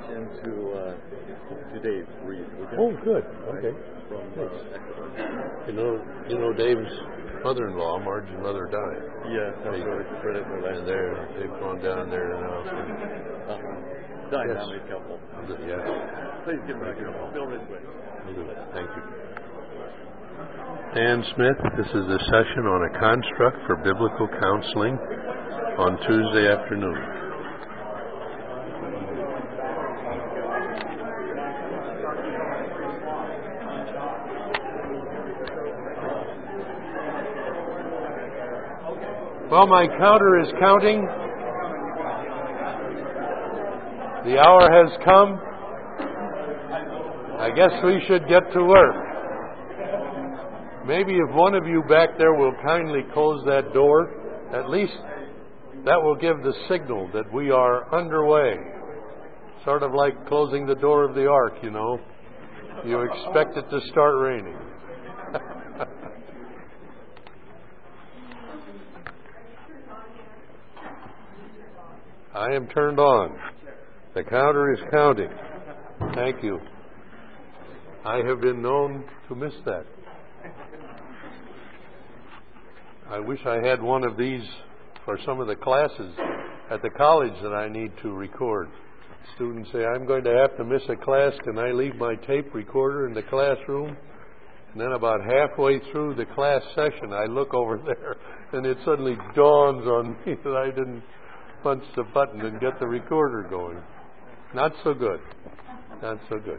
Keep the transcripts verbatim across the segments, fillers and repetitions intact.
into uh, today's read. Oh, good. Okay. From uh, You know, you know Dave's mother-in-law, Margie's mother, died. Yes, that's They- what I read it the last And they're, they've gone down there now. uh-huh. Dynamic Yes. couple. Yes. Please get back here. Bill Ridgway. Thank you. Dan Smith, this is the session on a construct for biblical counseling on Tuesday afternoon. Well, my counter is counting. The hour has come. I guess we should get to work. Maybe if one of you back there will kindly close that door, at least that will give the signal that we are underway. Sort of like closing the door of the ark, you know. You expect it to start raining. I am turned on. The counter is counting. Thank you. I have been known to miss that. I wish I had one of these for some of the classes at the college that I need to record. Students say, I'm going to have to miss a class. Can I leave my tape recorder in the classroom? And then about halfway through the class session, I look over there, and it suddenly dawns on me that I didn't punch the button and get the recorder going. Not so good. Not so good.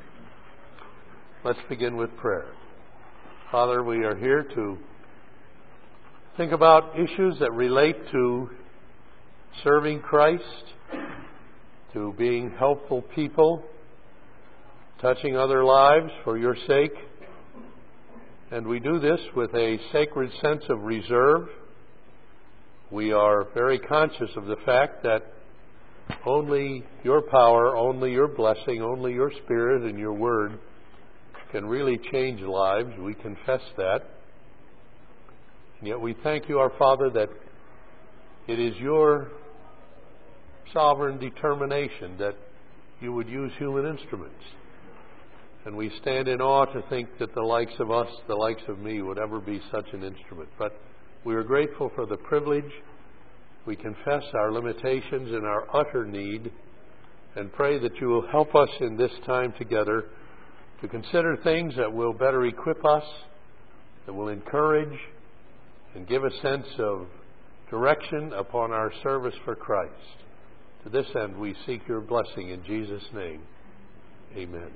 Let's begin with prayer. Father, we are here to think about issues that relate to serving Christ, to being helpful people, touching other lives for your sake. And we do this with a sacred sense of reserve. We are very conscious of the fact that only your power, only your blessing, only your Spirit and your Word can really change lives. We confess that. And yet we thank you, our Father, that it is your sovereign determination that you would use human instruments. And we stand in awe to think that the likes of us, the likes of me, would ever be such an instrument. But we are grateful for the privilege. We confess our limitations and our utter need, and pray that you will help us in this time together to consider things that will better equip us, that will encourage and give a sense of direction upon our service for Christ. To this end, we seek your blessing in Jesus' name. Amen.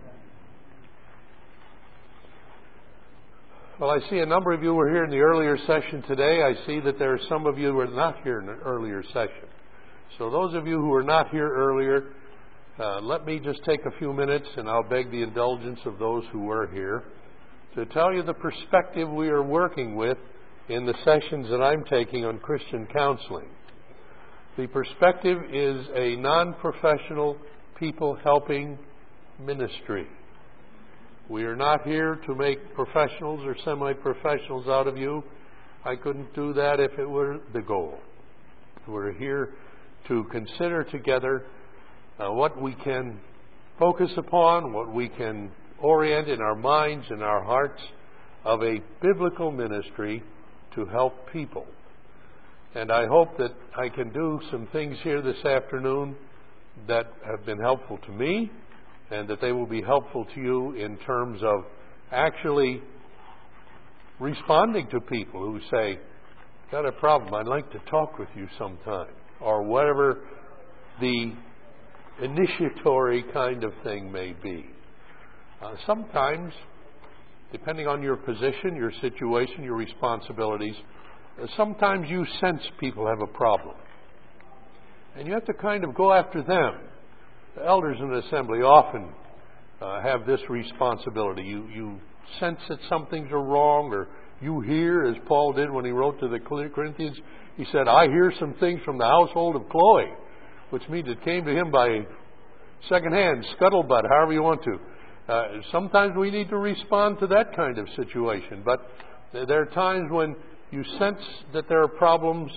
Well, I see a number of you were here in the earlier session today. I see that there are some of you who were not here in the earlier session. So those of you who were not here earlier, uh, let me just take a few minutes, and I'll beg the indulgence of those who were here, to tell you the perspective we are working with in the sessions that I'm taking on Christian counseling. The perspective is a non-professional, people-helping ministry. We are not here to make professionals or semi-professionals out of you. I couldn't do that if it were the goal. We're here to consider together uh, what we can focus upon, what we can orient in our minds and our hearts of a biblical ministry to help people. And I hope that I can do some things here this afternoon that have been helpful to me, and that they will be helpful to you in terms of actually responding to people who say, got a problem, I'd like to talk with you sometime, or whatever the initiatory kind of thing may be. Uh, sometimes, depending on your position, your situation, your responsibilities, uh, sometimes you sense people have a problem. And you have to kind of go after them. The elders in the assembly often uh, have this responsibility. You, you sense that some things are wrong, or you hear, as Paul did when he wrote to the Corinthians, he said, I hear some things from the household of Chloe, which means it came to him by secondhand, scuttlebutt, however you want to. Uh, sometimes we need to respond to that kind of situation, but there are times when you sense that there are problems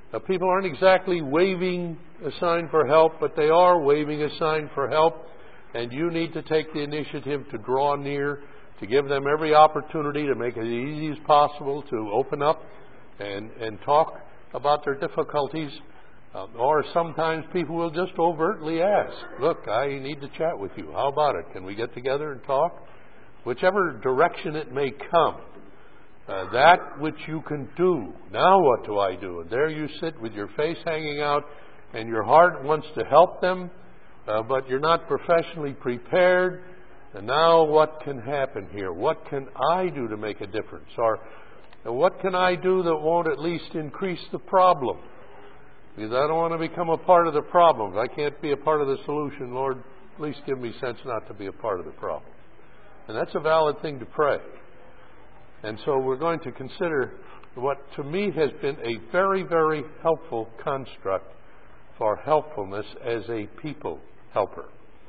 Uh, people aren't exactly waving a sign for help, but they are waving a sign for help, and you need to take the initiative to draw near, to give them every opportunity to make it as easy as possible to open up and, and talk about their difficulties. Uh, or sometimes people will just overtly ask, look, I need to chat with you. How about it? Can we get together and talk? Whichever direction it may come, uh, that which you can do. Now what do I do? And there you sit with your face hanging out, and your heart wants to help them, uh, but you're not professionally prepared. And now what can happen here? What can I do to make a difference? Or uh, what can I do that won't at least increase the problem? Because I don't want to become a part of the problem. If I can't be a part of the solution, Lord, at least give me sense not to be a part of the problem. And that's a valid thing to pray. And so we're going to consider what to me has been a very, very helpful construct for helpfulness as a people helper.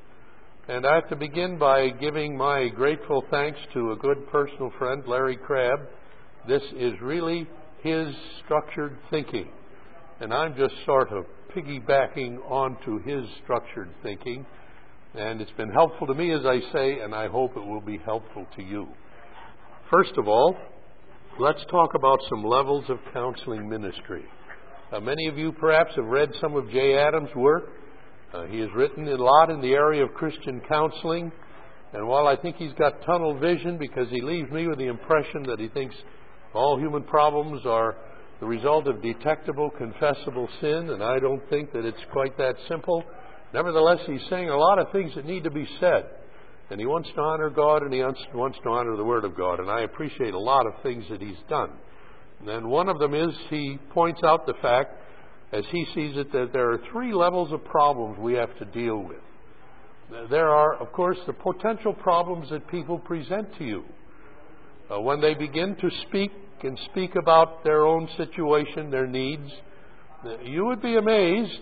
And I have to begin by giving my grateful thanks to a good personal friend, Larry Crabb. This is really his structured thinking. And I'm just sort of piggybacking onto his structured thinking. And it's been helpful to me, as I say, and I hope it will be helpful to you. First of all, let's talk about some levels of counseling ministry. Uh, many of you perhaps have read some of Jay Adams' work. Uh, he has written a lot in the area of Christian counseling. And while I think he's got tunnel vision because he leaves me with the impression that he thinks all human problems are the result of detectable, confessable sin, and I don't think that it's quite that simple. Nevertheless, he's saying a lot of things that need to be said. And he wants to honor God, and he wants to honor the Word of God. And I appreciate a lot of things that he's done. And one of them is he points out the fact, as he sees it, that there are three levels of problems we have to deal with. There are, of course, the potential problems that people present to you. Uh, when they begin to speak and speak about their own situation, their needs, you would be amazed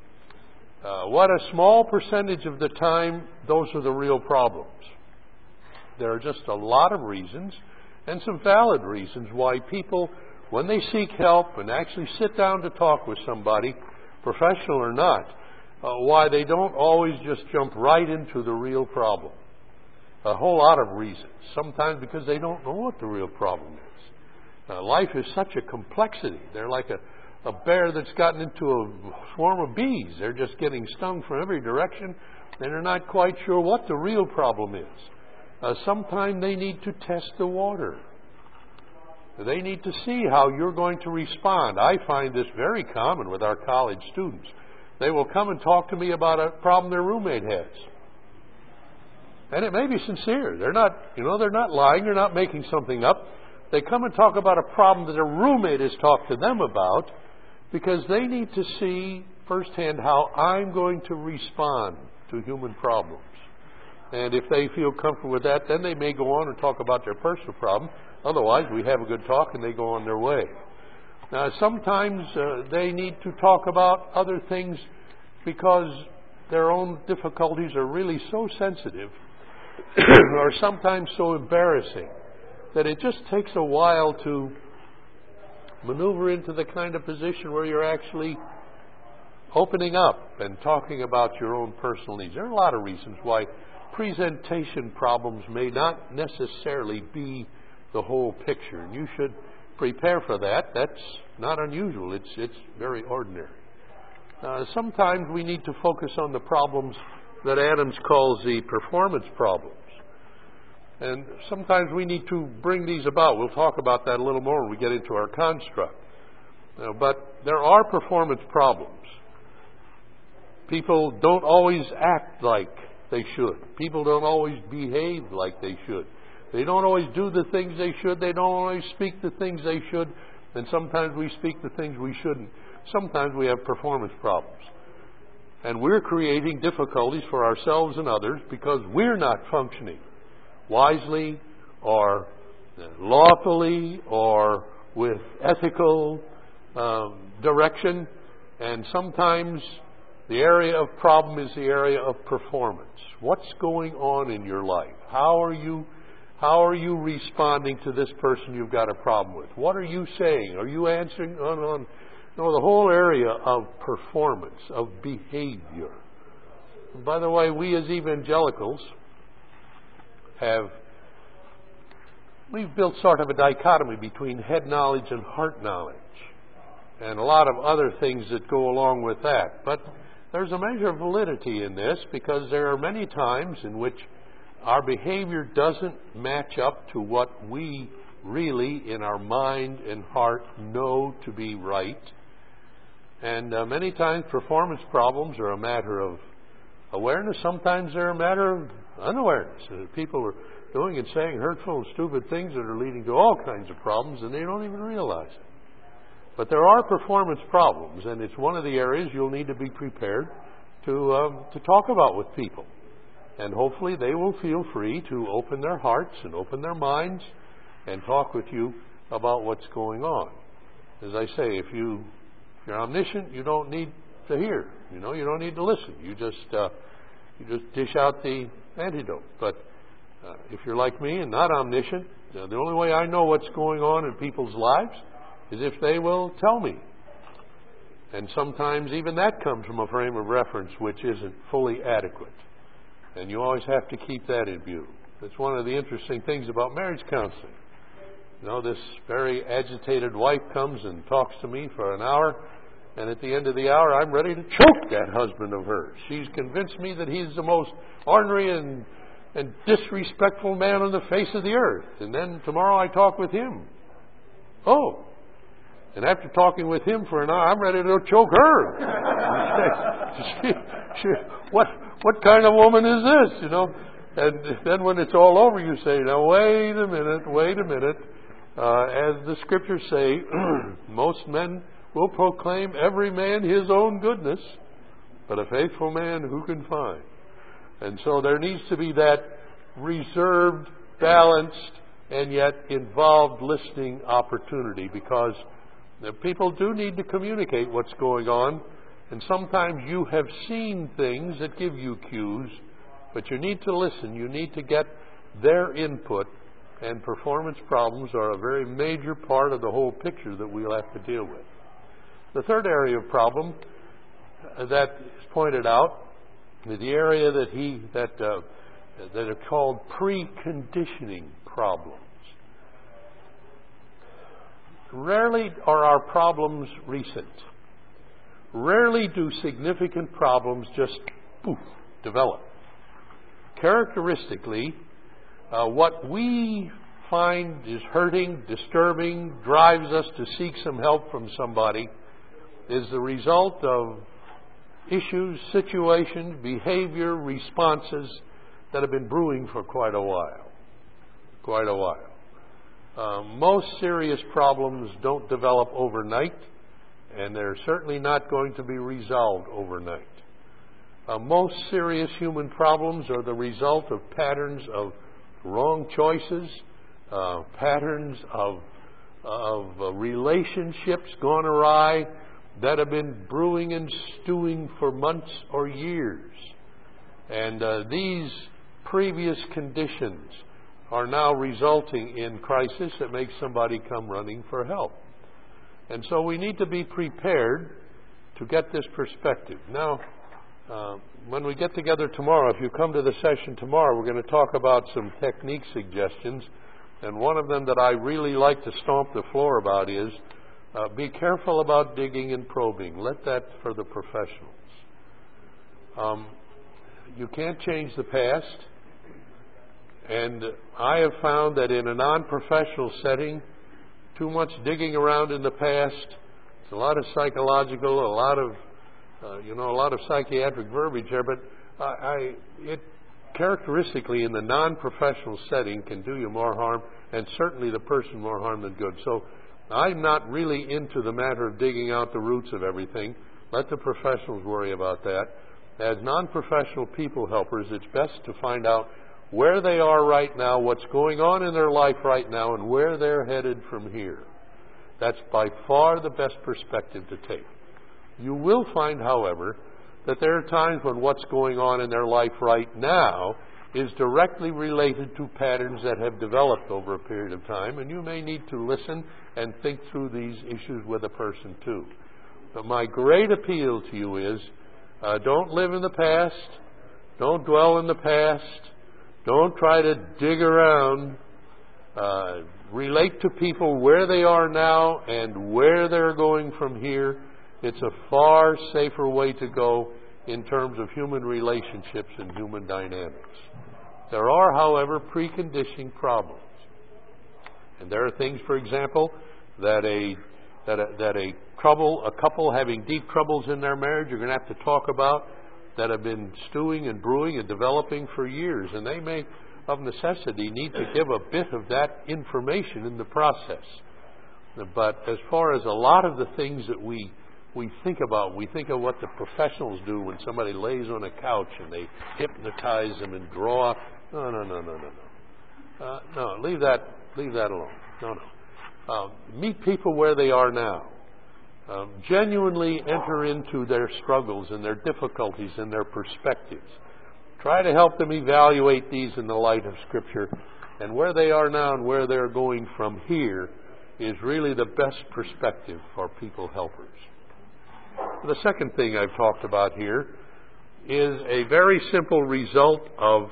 uh, what a small percentage of the time those are the real problems. There are just a lot of reasons, and some valid reasons, why people, when they seek help and actually sit down to talk with somebody, professional or not, uh, why they don't always just jump right into the real problem. A whole lot of reasons. Sometimes because they don't know what the real problem is. Uh, life is such a complexity. They're like a, a bear that's gotten into a swarm of bees. They're just getting stung from every direction, and they're not quite sure what the real problem is. Uh, sometimes they need to test the water. They need to see how you're going to respond. I find this very common with our college students. They will come and talk to me about a problem their roommate has. And it may be sincere. They're not, you know, they're not lying. They're not making something up. They come and talk about a problem that a roommate has talked to them about because they need to see firsthand how I'm going to respond to human problems. And if they feel comfortable with that, then they may go on and talk about their personal problem. Otherwise, we have a good talk and they go on their way. Now, sometimes uh, they need to talk about other things because their own difficulties are really so sensitive or sometimes so embarrassing that it just takes a while to maneuver into the kind of position where you're actually opening up and talking about your own personal needs. There are a lot of reasons why presentation problems may not necessarily be the whole picture. And you should prepare for that. That's not unusual. It's, it's very ordinary. Uh, sometimes we need to focus on the problems that Adams calls the performance problems. And sometimes we need to bring these about. We'll talk about that a little more when we get into our construct. Uh, but there are performance problems. People don't always act like they should. People don't always behave like they should. They don't always do the things they should. They don't always speak the things they should. And sometimes we speak the things we shouldn't. Sometimes we have performance problems. And we're creating difficulties for ourselves and others because we're not functioning wisely or lawfully or with ethical um, direction. And sometimes the area of problem is the area of performance. What's going on in your life? How are you How are you responding to this person you've got a problem with? What are you saying? Are you answering on, on No, the whole area of performance, of behavior. And by the way, we as evangelicals have, we've built sort of a dichotomy between head knowledge and heart knowledge, and a lot of other things that go along with that. But there's a measure of validity in this, because there are many times in which our behavior doesn't match up to what we really, in our mind and heart, know to be right. And uh, many times performance problems are a matter of awareness. Sometimes they're a matter of unawareness. Uh, people are doing and saying hurtful and stupid things that are leading to all kinds of problems, and they don't even realize it. But there are performance problems, and it's one of the areas you'll need to be prepared to um, to talk about with people. And hopefully they will feel free to open their hearts and open their minds and talk with you about what's going on. As I say, if you If you're omniscient, you don't need to hear. You know, you don't need to listen. You just uh, you just dish out the antidote. But uh, if you're like me and not omniscient, uh, the only way I know what's going on in people's lives is if they will tell me. And sometimes even that comes from a frame of reference which isn't fully adequate. And you always have to keep that in view. That's one of the interesting things about marriage counseling. You know, this very agitated wife comes and talks to me for an hour, and at the end of the hour, I'm ready to choke that husband of hers. She's convinced me that he's the most ornery and, and disrespectful man on the face of the earth. And then tomorrow I talk with him. Oh. And after talking with him for an hour, I'm ready to choke her. she, she, what, what kind of woman is this, you know? And then when it's all over, you say, now wait a minute, wait a minute. Uh, as the scriptures say, most men will proclaim every man his own goodness, but a faithful man who can find? And so there needs to be that reserved, balanced, and yet involved listening opportunity, because the people do need to communicate what's going on, and sometimes you have seen things that give you cues, but you need to listen. You need to get their input, and performance problems are a very major part of the whole picture that we'll have to deal with. The third area of problem that is pointed out is the area that he that uh, that are called preconditioning problems. Rarely are our problems recent. Rarely do significant problems just poof develop. Characteristically, uh, what we find is hurting, disturbing, drives us to seek some help from somebody is the result of issues, situations, behavior, responses that have been brewing for quite a while. Quite a while. Uh, most serious problems don't develop overnight, and they're certainly not going to be resolved overnight. Uh, most serious human problems are the result of patterns of wrong choices, uh, patterns of, of uh, relationships gone awry that have been brewing and stewing for months or years. And uh, these previous conditions are now resulting in crisis that makes somebody come running for help. And so we need to be prepared to get this perspective. Now, uh, when we get together tomorrow, if you come to the session tomorrow, we're going to talk about some technique suggestions. And one of them that I really like to stomp the floor about is uh, be careful about digging and probing. Let that for the professionals. Um, you can't change the past. And I have found that in a non-professional setting, too much digging around in the past, it's a lot of psychological, a lot of, uh, you know, a lot of psychiatric verbiage there, but I, I, it characteristically in the non-professional setting can do you more harm, and certainly the person more harm than good. So I'm not really into the matter of digging out the roots of everything. Let the professionals worry about that. As non-professional people helpers, it's best to find out where they are right now, what's going on in their life right now, and where they're headed from here. That's by far the best perspective to take. You will find, however, that there are times when what's going on in their life right now is directly related to patterns that have developed over a period of time, and you may need to listen and think through these issues with a person too. my great appeal to you is, uh, don't live in the past. Don't dwell in the past. Don't try to dig around. Uh, relate to people where they are now and where they're going from here. It's a far safer way to go in terms of human relationships and human dynamics. There are, however, preconditioning problems. And there are things, for example, that a that a, that a trouble, a couple having deep troubles in their marriage are going to have to talk about that have been stewing and brewing and developing for years. And they may, of necessity, need to give a bit of that information in the process. But as far as a lot of the things that we we think about, we think of what the professionals do when somebody lays on a couch and they hypnotize them and draw. No, no, no, no, no, no. Uh, no, leave that, leave that alone. No, no. Uh, meet people where they are now. Um, genuinely enter into their struggles and their difficulties and their perspectives. Try to help them evaluate these in the light of Scripture. And where they are now and where they're going from here is really the best perspective for people helpers. The second thing I've talked about here is a very simple result of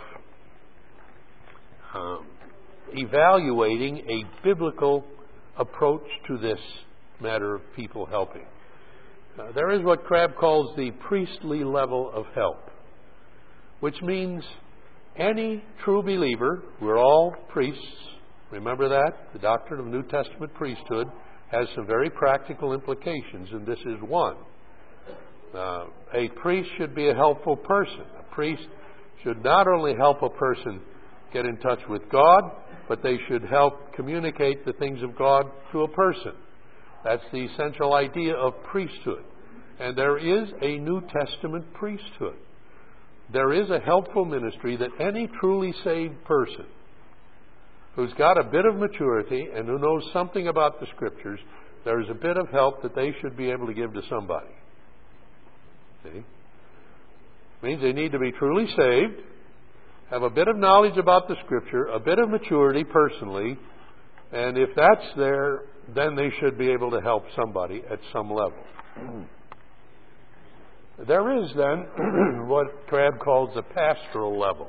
um, evaluating a biblical approach to this matter of people helping. Uh, there is what Crabb calls the priestly level of help, which means any true believer, we're all priests, remember that? The doctrine of New Testament priesthood has some very practical implications, and this is one. Uh, a priest should be a helpful person. A priest should not only help a person get in touch with God, but they should help communicate the things of God to a person. That's the essential idea of priesthood. And there is a New Testament priesthood. There is a helpful ministry that any truly saved person who's got a bit of maturity and who knows something about the Scriptures, there is a bit of help that they should be able to give to somebody. See? It means they need to be truly saved, have a bit of knowledge about the Scripture, a bit of maturity personally, and if that's there, then they should be able to help somebody at some level. There is then what Crabb calls the pastoral level.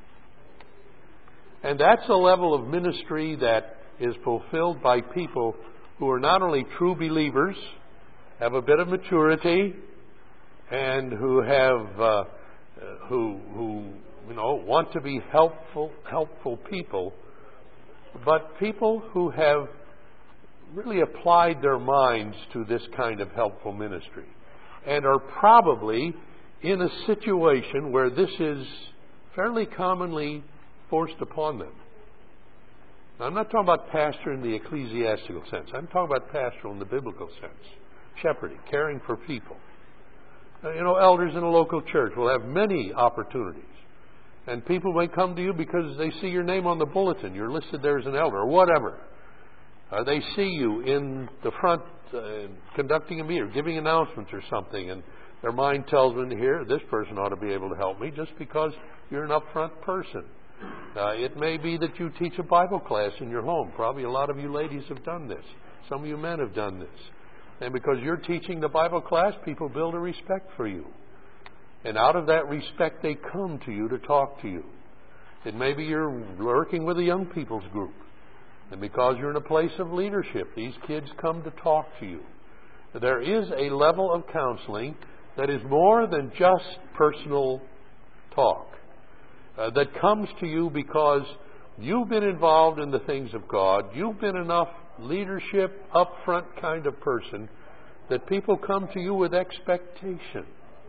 And that's a level of ministry that is fulfilled by people who are not only true believers, have a bit of maturity, and who have uh, who who you know want to be helpful helpful people, but people who have really applied their minds to this kind of helpful ministry and are probably in a situation where this is fairly commonly forced upon them. Now, I'm not talking about pastor in the ecclesiastical sense. I'm talking about pastoral in the biblical sense. Shepherding, caring for people. Uh, you know, elders in a local church will have many opportunities. And people may come to you because they see your name on the bulletin. You're listed there as an elder or whatever. Uh, they see you in the front uh, conducting a meeting or giving announcements or something, and their mind tells them here, this person ought to be able to help me just because you're an upfront person. Uh, it may be that you teach a Bible class in your home. Probably a lot of you ladies have done this. Some of you men have done this. And because you're teaching the Bible class, people build a respect for you. And out of that respect, they come to you to talk to you. It may be you're working with a young people's group. And because you're in a place of leadership, these kids come to talk to you. There is a level of counseling that is more than just personal talk. Uh, that comes to you because you've been involved in the things of God. You've been enough leadership, upfront kind of person that people come to you with expectation.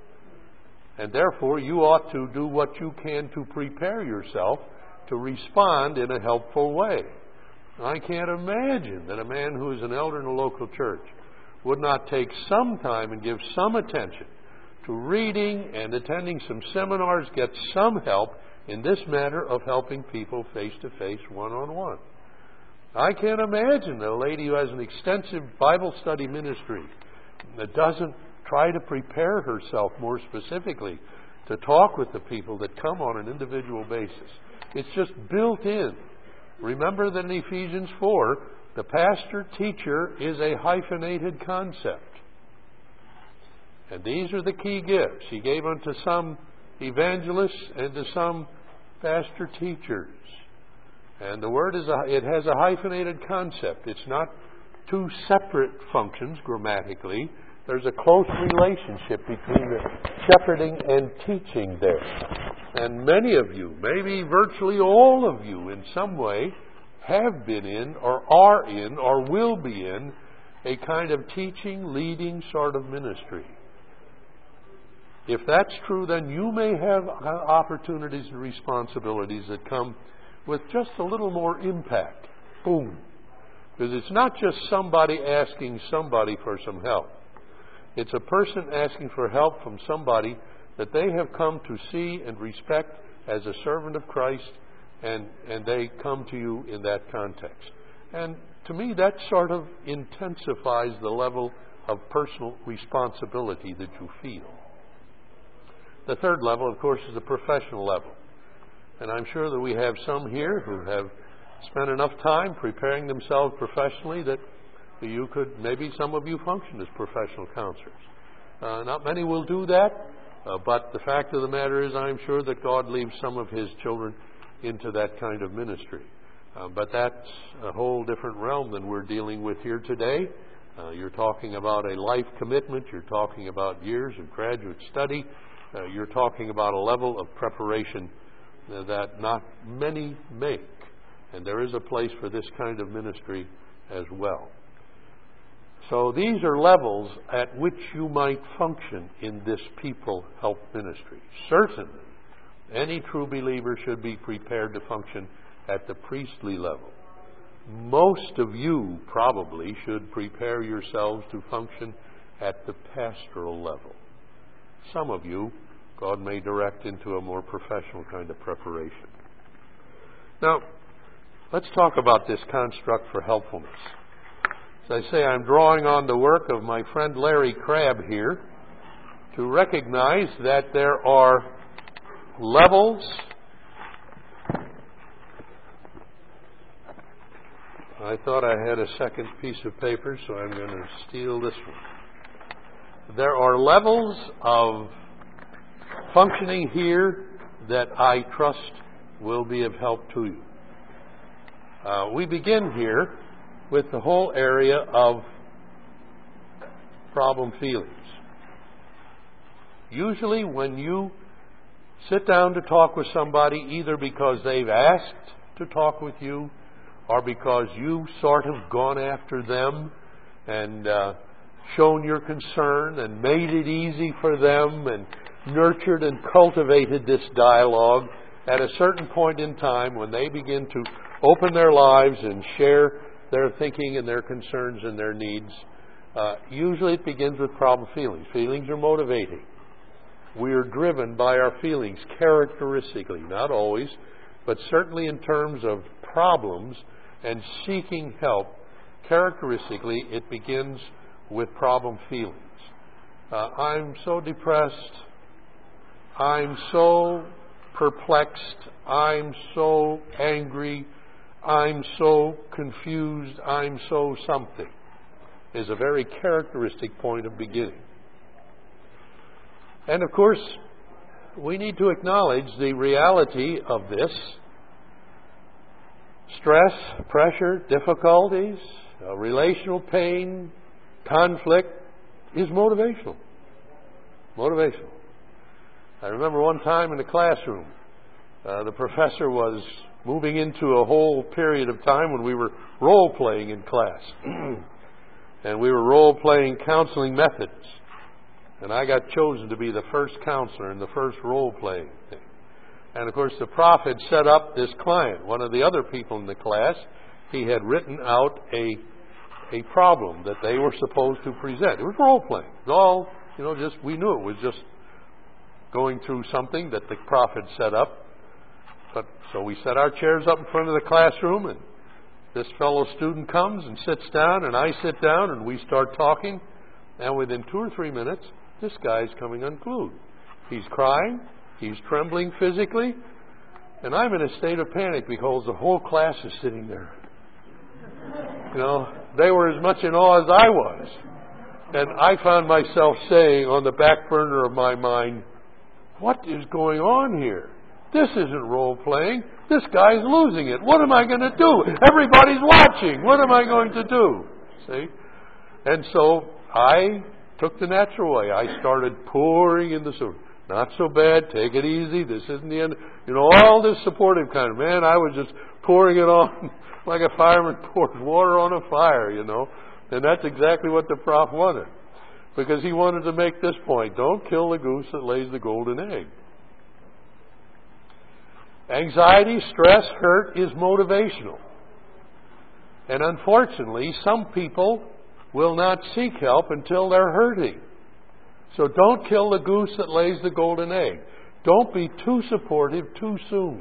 And therefore, you ought to do what you can to prepare yourself to respond in a helpful way. I can't imagine that a man who is an elder in a local church would not take some time and give some attention to reading and attending some seminars, get some help in this matter of helping people face-to-face, one-on-one. I can't imagine a lady who has an extensive Bible study ministry that doesn't try to prepare herself more specifically to talk with the people that come on an individual basis. It's just built in. Remember that in Ephesians four, the pastor-teacher is a hyphenated concept. And these are the key gifts. He gave unto some evangelists and to some pastor teachers. And the word is a, it has a hyphenated concept. It's not two separate functions grammatically. There's a close relationship between the shepherding and teaching there. And many of you, maybe virtually all of you in some way, have been in or are in or will be in a kind of teaching, leading sort of ministry. If that's true, then you may have opportunities and responsibilities that come with just a little more impact. Boom. Because it's not just somebody asking somebody for some help. It's a person asking for help from somebody that they have come to see and respect as a servant of Christ, and, and they come to you in that context. And to me, that sort of intensifies the level of personal responsibility that you feel. The third level, of course, is the professional level. And I'm sure that we have some here who have spent enough time preparing themselves professionally that you could, maybe some of you function as professional counselors. Uh, not many will do that, uh, but the fact of the matter is I'm sure that God leaves some of His children into that kind of ministry. Uh, but that's a whole different realm than we're dealing with here today. Uh, you're talking about a life commitment. You're talking about years of graduate study. Uh, you're talking about a level of preparation uh, that not many make. And there is a place for this kind of ministry as well. So these are levels at which you might function in this people help ministry. Certainly, any true believer should be prepared to function at the priestly level. Most of you probably should prepare yourselves to function at the pastoral level. Some of you, God may direct into a more professional kind of preparation. Now, let's talk about this construct for helpfulness. As I say, I'm drawing on the work of my friend Larry Crabb here to recognize that there are levels. I thought I had a second piece of paper, so I'm going to steal this one. There are levels of functioning here that I trust will be of help to you. Uh, we begin here with the whole area of problem feelings. Usually when you sit down to talk with somebody, either because they've asked to talk with you or because you've sort of gone after them and uh, shown your concern and made it easy for them and nurtured and cultivated this dialogue, at a certain point in time when they begin to open their lives and share their thinking and their concerns and their needs, uh, usually it begins with problem feelings. Feelings are motivating. We are driven by our feelings characteristically, not always, but certainly in terms of problems and seeking help. Characteristically, it begins with problem feelings. Uh, I'm so depressed. I'm so perplexed. I'm so angry. I'm so confused. I'm so something is a very characteristic point of beginning. And of course, we need to acknowledge the reality of this. Stress, pressure, difficulties, uh, relational pain, conflict is motivational. Motivational. I remember one time in the classroom, uh, the professor was moving into a whole period of time when we were role-playing in class. And we were role-playing counseling methods. And I got chosen to be the first counselor in the first role-playing thing. And of course, the prof had set up this client. One of the other people in the class, he had written out a a problem that they were supposed to present. It was role-playing. It was all, you know, just, we knew it was just going through something that the prof had set up. But so we set our chairs up in front of the classroom, and this fellow student comes and sits down, and I sit down, and we start talking. And within two or three minutes, this guy's coming unglued. He's crying. He's trembling physically. And I'm in a state of panic because the whole class is sitting there. You know, they were as much in awe as I was. And I found myself saying on the back burner of my mind, what is going on here? This isn't role-playing. This guy's losing it. What am I going to do? Everybody's watching. What am I going to do? See? And so I took the natural way. I started pouring in the soup. Not so bad. Take it easy. This isn't the end. You know, all this supportive kind of, man, I was just pouring it on like a fireman pours water on a fire, you know. And that's exactly what the prof wanted. Because he wanted to make this point. Don't kill the goose that lays the golden egg. Anxiety, stress, hurt is motivational. And unfortunately, some people will not seek help until they're hurting. So don't kill the goose that lays the golden egg. Don't be too supportive too soon.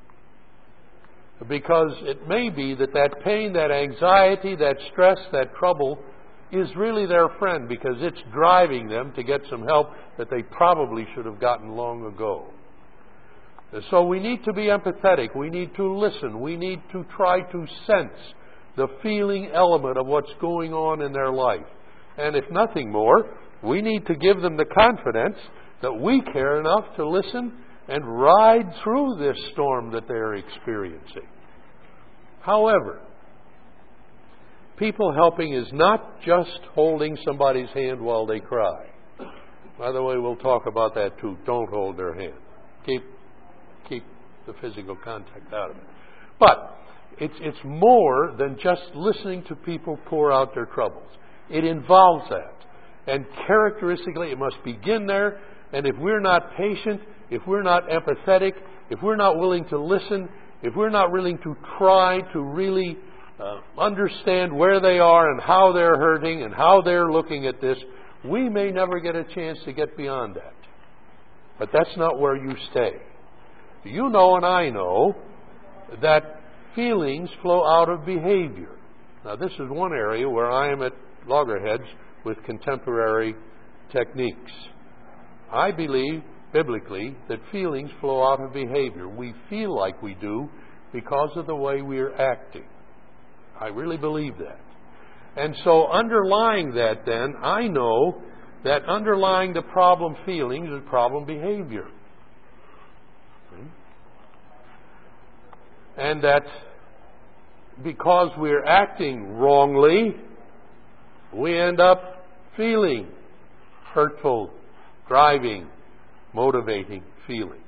Because it may be that that pain, that anxiety, that stress, that trouble is really their friend because it's driving them to get some help that they probably should have gotten long ago. So we need to be empathetic. We need to listen. We need to try to sense the feeling element of what's going on in their life. And if nothing more, we need to give them the confidence that we care enough to listen and ride through this storm that they're experiencing. However, people helping is not just holding somebody's hand while they cry. By the way, we'll talk about that too. Don't hold their hand. Keep keep the physical contact out of it. But it's it's more than just listening to people pour out their troubles. It involves that. And characteristically, it must begin there. And if we're not patient, if we're not empathetic, if we're not willing to listen, if we're not willing to try to really uh, understand where they are and how they're hurting and how they're looking at this, we may never get a chance to get beyond that. But that's not where you stay. You know and I know that feelings flow out of behavior. Now, this is one area where I am at loggerheads with contemporary techniques. I believe, biblically, that feelings flow out of behavior. We feel like we do because of the way we are acting. I really believe that. And so underlying that then, I know that underlying the problem feelings is problem behavior. And that because we're acting wrongly, we end up feeling hurtful, driving, motivating feelings.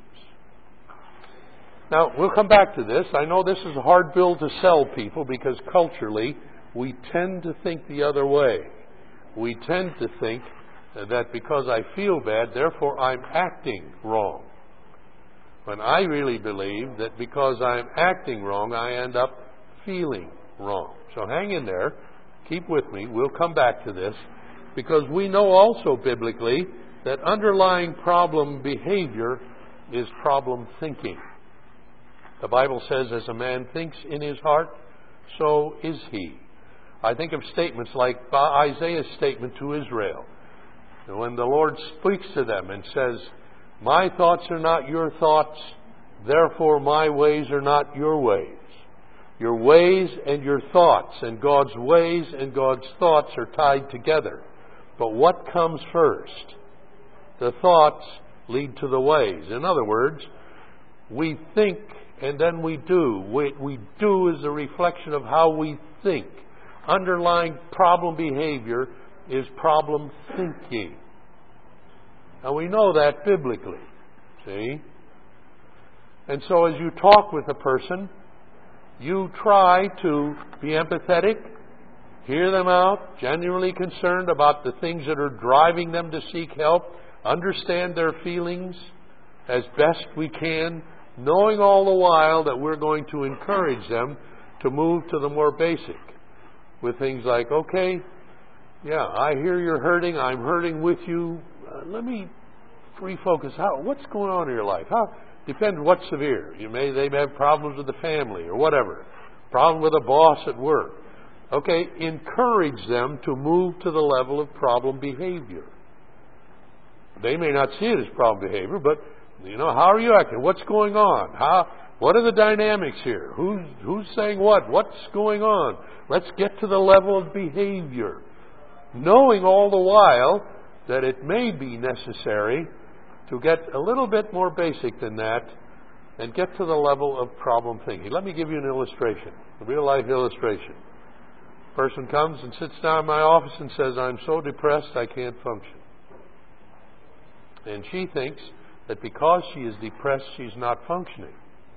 Now, we'll come back to this. I know this is a hard bill to sell people because culturally we tend to think the other way. We tend to think that because I feel bad, therefore I'm acting wrong. When I really believe that because I'm acting wrong, I end up feeling wrong. So hang in there. Keep with me. We'll come back to this because we know also biblically that underlying problem behavior is problem thinking. The Bible says, as a man thinks in his heart, so is he. I think of statements like Isaiah's statement to Israel. When the Lord speaks to them and says, my thoughts are not your thoughts, therefore my ways are not your ways. Your ways and your thoughts and God's ways and God's thoughts are tied together. But what comes first? The thoughts lead to the ways. In other words, we think and then we do. What we do is a reflection of how we think. Underlying problem behavior is problem thinking. Now we know that biblically. See? And so as you talk with a person, you try to be empathetic, hear them out, genuinely concerned about the things that are driving them to seek help, understand their feelings as best we can, knowing all the while that we're going to encourage them to move to the more basic with things like, okay, yeah, I hear you're hurting, I'm hurting with you, uh, let me refocus. How, what's going on in your life? How, depends what's severe. You may, they may have problems with the family or whatever, problem with a boss at work. Okay, encourage them to move to the level of problem behavior. They may not see it as problem behavior, but you know, how are you acting? What's going on? How? What are the dynamics here? Who's who's saying what? What's going on? Let's get to the level of behavior. knowing all the while that it may be necessary to get a little bit more basic than that and get to the level of problem thinking. Let me give you an illustration, a real-life illustration. A person comes and sits down in my office and says, I'm so depressed I can't function. And she thinks that because she is depressed, she's not functioning.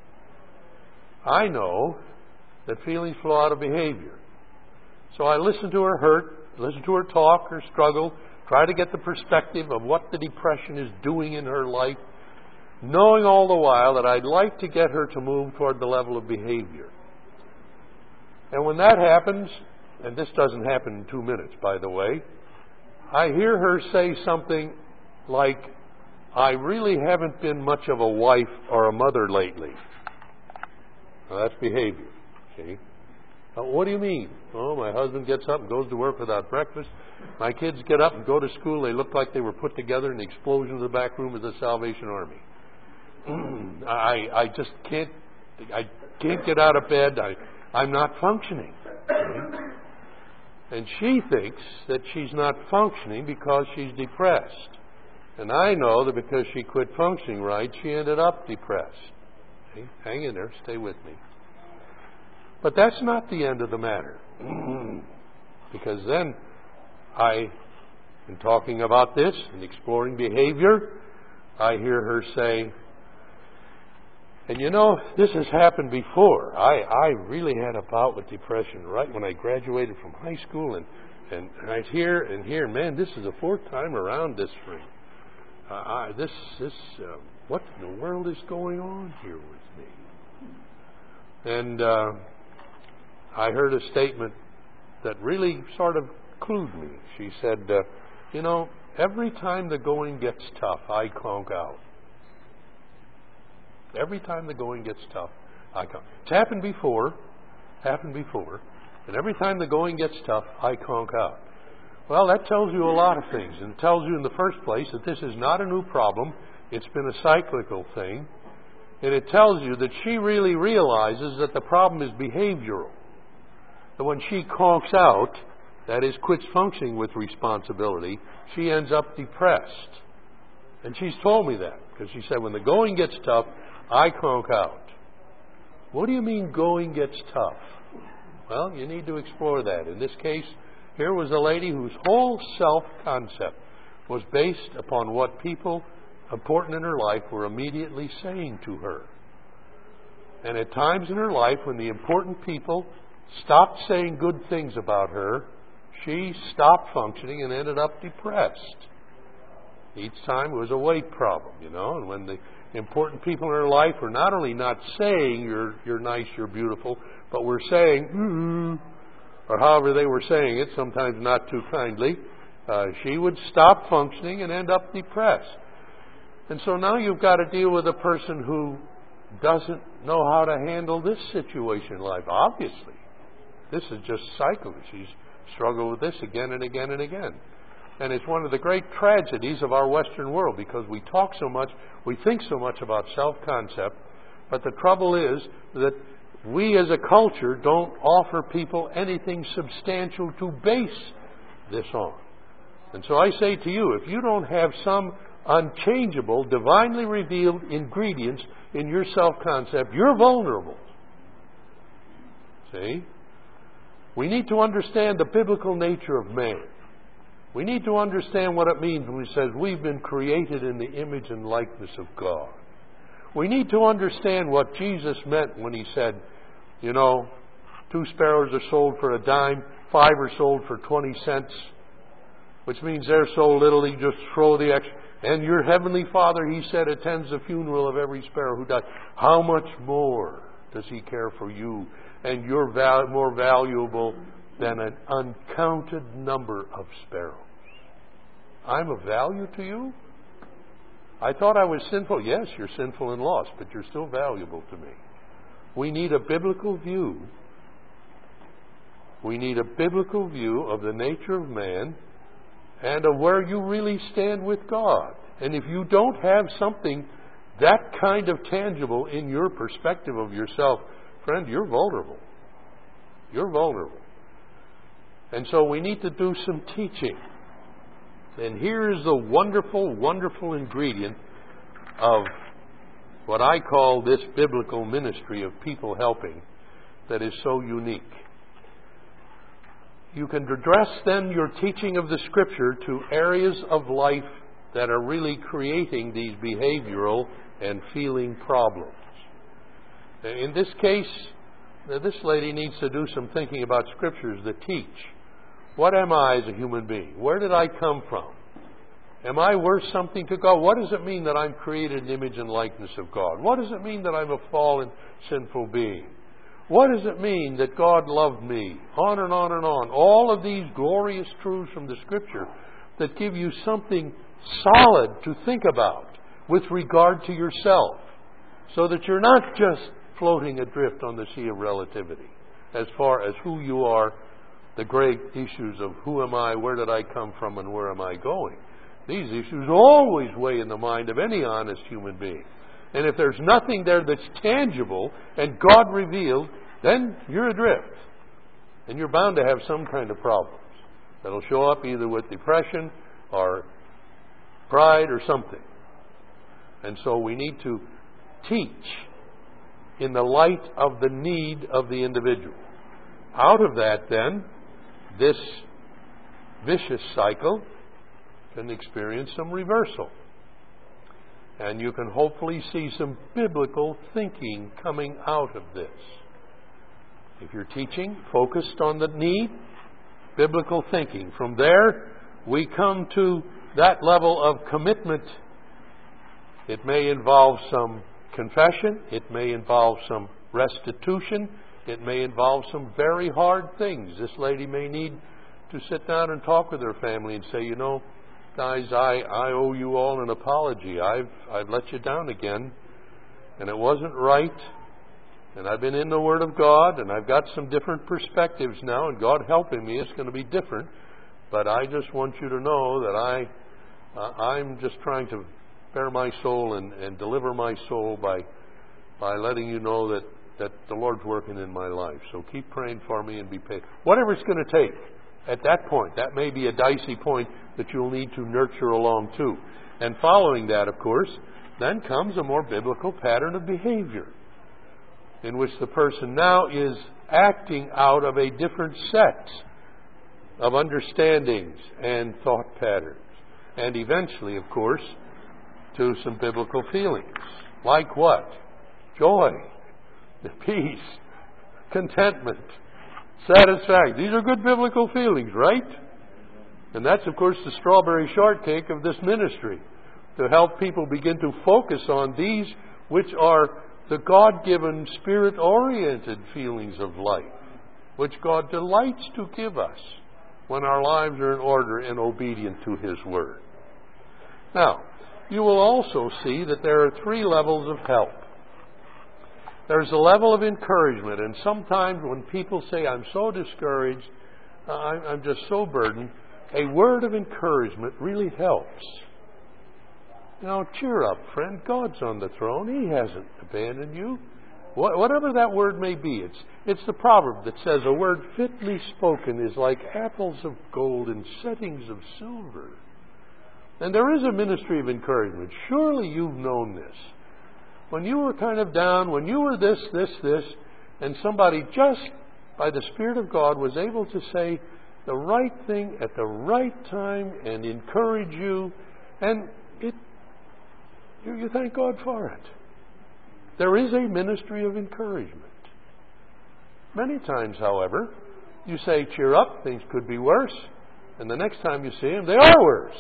I know that feelings flow out of behavior. So I listen to her hurt, listen to her talk, her struggle, try to get the perspective of what the depression is doing in her life, knowing all the while that I'd like to get her to move toward the level of behavior. And when that happens, and this doesn't happen in two minutes, by the way, I hear her say something like, I really haven't been much of a wife or a mother lately. Now, that's behavior, see? Now, what do you mean? Oh, my husband gets up and goes to work without breakfast. My kids get up and go to school. They look like they were put together in the explosion of the back room of the Salvation Army. I I just can't I can't get out of bed. I I'm not functioning. And she thinks that she's not functioning because she's depressed. And I know that because she quit functioning right, she ended up depressed. Okay? Hang in there, stay with me. But that's not the end of the matter. Because then I, in talking about this and exploring behavior, I hear her say, and you know, this has happened before. I, I really had a bout with depression right when I graduated from high school, and, and I hear and hear, man, this is the fourth time around this for me. Uh, I, this, this, uh, what in the world is going on here with me? And uh, I heard a statement that really sort of clued me. She said, uh, you know, every time the going gets tough, I conk out. Every time the going gets tough, I conk. It's happened before, happened before, and every time the going gets tough, I conk out. Well, that tells you a lot of things. And it tells you in the first place that this is not a new problem. It's been a cyclical thing. And it tells you that she really realizes that the problem is behavioral. That when she conks out, that is, quits functioning with responsibility, she ends up depressed. And she's told me that, because she said, when the going gets tough, I conk out. What do you mean going gets tough? Well, you need to explore that. In this case, here was a lady whose whole self-concept was based upon what people important in her life were immediately saying to her. And at times in her life, when the important people stopped saying good things about her, she stopped functioning and ended up depressed. Each time it was a weight problem, you know, and when the important people in her life were not only not saying you're you're nice, you're beautiful, but were saying, mm, or however they were saying it, sometimes not too kindly, uh, she would stop functioning and end up depressed. And so now you've got to deal with a person who doesn't know how to handle this situation in life. Obviously, this is just cycling. She's struggled with this again and again and again. And it's one of the great tragedies of our Western world, because we talk so much, we think so much about self-concept, but the trouble is that we as a culture don't offer people anything substantial to base this on. And so I say to you, if you don't have some unchangeable, divinely revealed ingredients in your self-concept, you're vulnerable. See? We need to understand the biblical nature of man. We need to understand what it means when he says we've been created in the image and likeness of God. We need to understand what Jesus meant when he said, you know, two sparrows are sold for a dime, five are sold for twenty cents, which means they're so little you just throw the extra. And your heavenly Father, he said, attends the funeral of every sparrow who dies. How much more does he care for you? And you're val- more valuable than an uncounted number of sparrows. I'm of value to you? I thought I was sinful. Yes, you're sinful and lost, but you're still valuable to me. We need a biblical view. We need a biblical view of the nature of man and of where you really stand with God. And if you don't have something that kind of tangible in your perspective of yourself, friend, you're vulnerable. You're vulnerable. And so we need to do some teaching. And here is the wonderful, wonderful ingredient of what I call this biblical ministry of people helping that is so unique. You can address then your teaching of the Scripture to areas of life that are really creating these behavioral and feeling problems. In this case, this lady needs to do some thinking about Scriptures that teach. What am I as a human being? Where did I come from? Am I worth something to God? What does it mean that I'm created in the image and likeness of God? What does it mean that I'm a fallen, sinful being? What does it mean that God loved me? On and on and on. All of these glorious truths from the Scripture that give you something solid to think about with regard to yourself, so that you're not just floating adrift on the sea of relativity as far as who you are, the great issues of who am I, where did I come from, and where am I going. These issues always weigh in the mind of any honest human being. And if there's nothing there that's tangible and God revealed, then you're adrift. And you're bound to have some kind of problems that'll show up either with depression or pride or something. And so we need to teach in the light of the need of the individual. Out of that, then, this vicious cycle can experience some reversal. And you can hopefully see some biblical thinking coming out of this. If you're teaching focused on the need, biblical thinking. From there, we come to that level of commitment. It may involve some confession. It may involve some restitution. It may involve some very hard things. This lady may need to sit down and talk with her family and say, you know, guys, I, I owe you all an apology. I've I've let you down again, and it wasn't right. And I've been in the Word of God, and I've got some different perspectives now, and God helping me, it's going to be different. But I just want you to know that I, uh, I'm just trying to bare my soul and, and deliver my soul by by letting you know that, that the Lord's working in my life. So keep praying for me and be patient. Whatever it's going to take. At that point, that may be a dicey point that you'll need to nurture along too. And following that, of course, then comes a more biblical pattern of behavior in which the person now is acting out of a different set of understandings and thought patterns. And eventually, of course, to some biblical feelings. Like what? Joy, peace, contentment, satisfaction. These are good biblical feelings, right? And that's, of course, the strawberry shortcake of this ministry, to help people begin to focus on these which are the God-given, Spirit-oriented feelings of life, which God delights to give us when our lives are in order and obedient to His Word. Now, you will also see that there are three levels of help. There's a level of encouragement, and sometimes when people say, I'm so discouraged, uh, I'm just so burdened, a word of encouragement really helps. Now, cheer up, friend. God's on the throne. He hasn't abandoned you. What, whatever that word may be, it's, it's the proverb that says, a word fitly spoken is like apples of gold in settings of silver. And there is a ministry of encouragement. Surely you've known this. When you were kind of down, when you were this, this, this, and somebody just by the Spirit of God was able to say the right thing at the right time and encourage you, and it, you, you thank God for it. There is a ministry of encouragement. Many times, however, you say, cheer up, things could be worse, and the next time you see them, they are worse.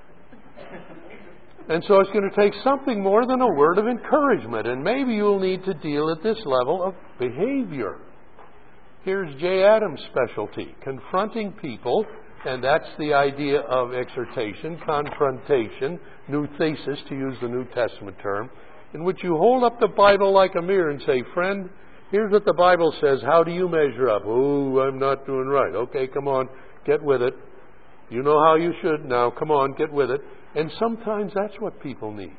And so it's going to take something more than a word of encouragement. And maybe you'll need to deal at this level of behavior. Here's Jay Adams' specialty, confronting people. And that's the idea of exhortation, confrontation, new thesis, to use the New Testament term, in which you hold up the Bible like a mirror and say, friend, here's what the Bible says. How do you measure up? Oh, I'm not doing right. Okay, come on, get with it. You know how you should. Now, come on, get with it. And sometimes that's what people need.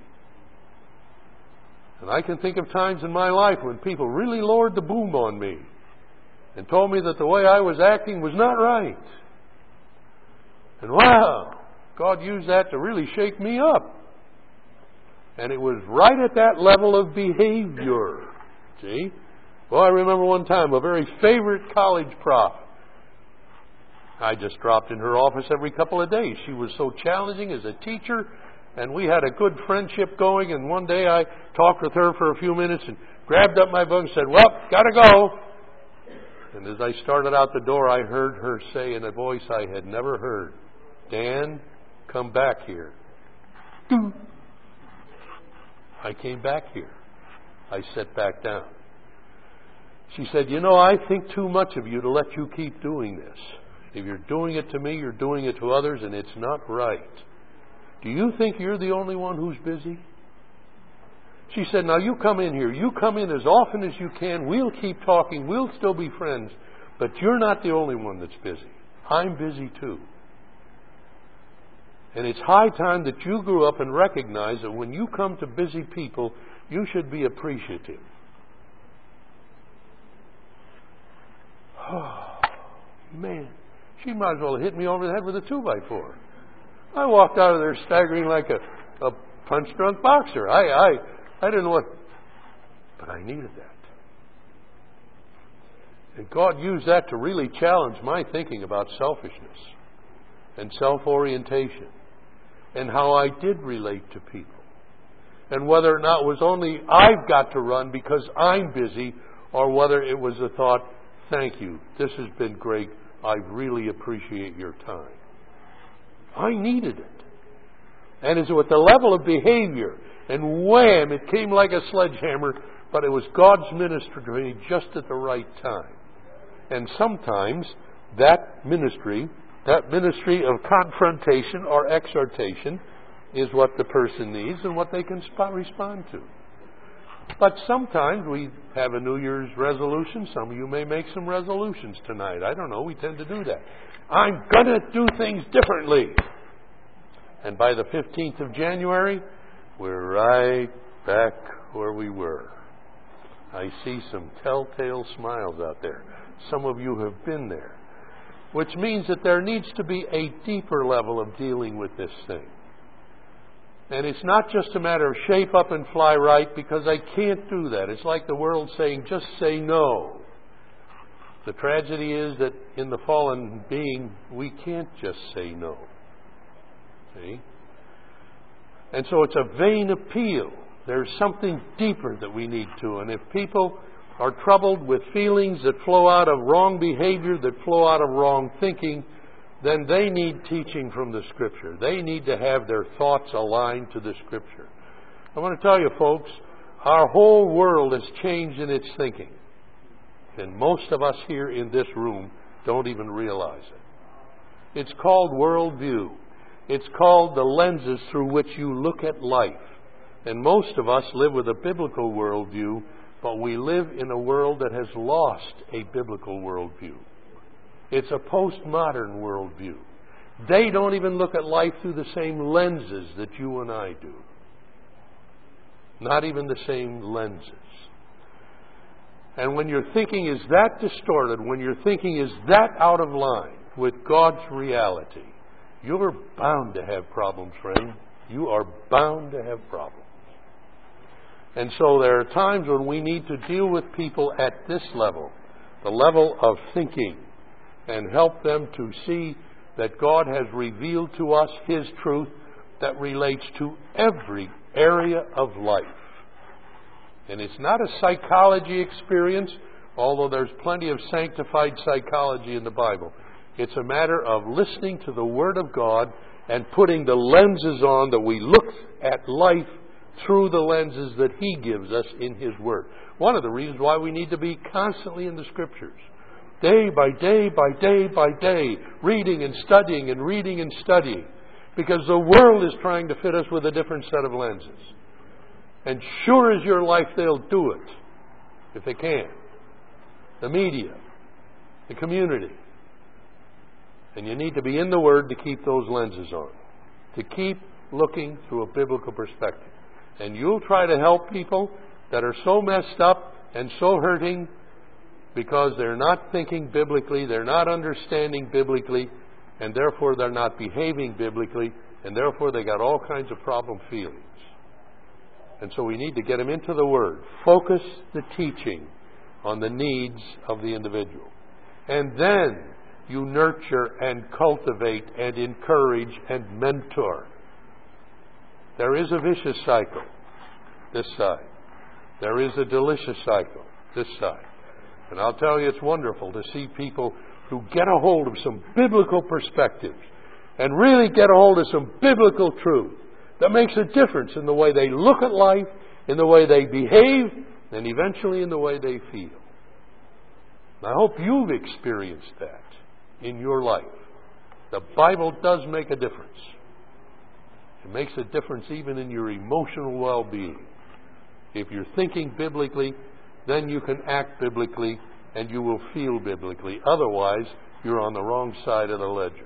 And I can think of times in my life when people really lowered the boom on me. and told me that the way I was acting was not right. And wow, God used that to really shake me up. And it was right at that level of behavior. See? Well, I remember one time a very favorite college prof. I just dropped in her office every couple of days. She was so challenging as a teacher, and we had a good friendship going. And one day I talked with her for a few minutes and grabbed up my book and said, "Well, gotta go." And as I started out the door, I heard her say in a voice I had never heard, "Dan, come back here." I came back here. I sat back down. She said, "You know, I think too much of you to let you keep doing this. If you're doing it to me, you're doing it to others, and it's not right. Do you think you're the only one who's busy?" She said, "Now you come in here. You come in as often as you can. We'll keep talking. We'll still be friends. But you're not the only one that's busy. I'm busy too. And it's high time that you grew up and recognize that when you come to busy people, you should be appreciative." Oh, man. She might as well have hit me over the head with a two by four. I walked out of there staggering like a, a punch-drunk boxer. I, I, I didn't know what, but I needed that. And God used that to really challenge my thinking about selfishness and self-orientation and how I did relate to people. And whether or not it was only I've got to run because I'm busy, or whether it was a thought, "Thank you, this has been great. I really appreciate your time." I needed it. And it's with the level of behavior, and wham, it came like a sledgehammer, but it was God's ministry to me just at the right time. And sometimes that ministry, that ministry of confrontation or exhortation, is what the person needs and what they can sp- respond to. But sometimes we have a New Year's resolution. Some of you may make some resolutions tonight. I don't know. We tend to do that. I'm going to do things differently. And by the fifteenth of January, we're right back where we were. I see some telltale smiles out there. Some of you have been there. Which means that there needs to be a deeper level of dealing with this thing. And it's not just a matter of shape up and fly right, because I can't do that. It's like the world saying, just say no. The tragedy is that in the fallen being, we can't just say no. See? And so it's a vain appeal. There's something deeper that we need to. And if people are troubled with feelings that flow out of wrong behavior, that flow out of wrong thinking, then they need teaching from the Scripture. They need to have their thoughts aligned to the Scripture. I want to tell you, folks, our whole world has changed in its thinking. And most of us here in this room don't even realize it. It's called worldview. It's called the lenses through which you look at life. And most of us live with a biblical worldview, but we live in a world that has lost a biblical worldview. It's a postmodern worldview. They don't even look at life through the same lenses that you and I do. Not even the same lenses. And when your thinking is that distorted, when your thinking is that out of line with God's reality, you're bound to have problems, friend. You are bound to have problems. And so there are times when we need to deal with people at this level, the level of thinking, and help them to see that God has revealed to us His truth that relates to every area of life. And it's not a psychology experience, although there's plenty of sanctified psychology in the Bible. It's a matter of listening to the Word of God and putting the lenses on that we look at life through the lenses that He gives us in His Word. One of the reasons why we need to be constantly in the Scriptures. Day by day by day by day, reading and studying and reading and studying. Because the world is trying to fit us with a different set of lenses. And sure as your life, they'll do it, if they can. The media, the community. And you need to be in the Word to keep those lenses on. To keep looking through a biblical perspective. And you'll try to help people that are so messed up and so hurting because they're not thinking biblically, they're not understanding biblically, and therefore they're not behaving biblically, and therefore they got all kinds of problem feelings. And so we need to get them into the Word. Focus the teaching on the needs of the individual. And then you nurture and cultivate and encourage and mentor. There is a vicious cycle this side. There is a delicious cycle this side. And I'll tell you, it's wonderful to see people who get a hold of some biblical perspectives and really get a hold of some biblical truth that makes a difference in the way they look at life, in the way they behave, and eventually in the way they feel. I hope you've experienced that in your life. The Bible does make a difference. It makes a difference even in your emotional well-being. If you're thinking biblically, then you can act biblically and you will feel biblically. Otherwise, you're on the wrong side of the ledger.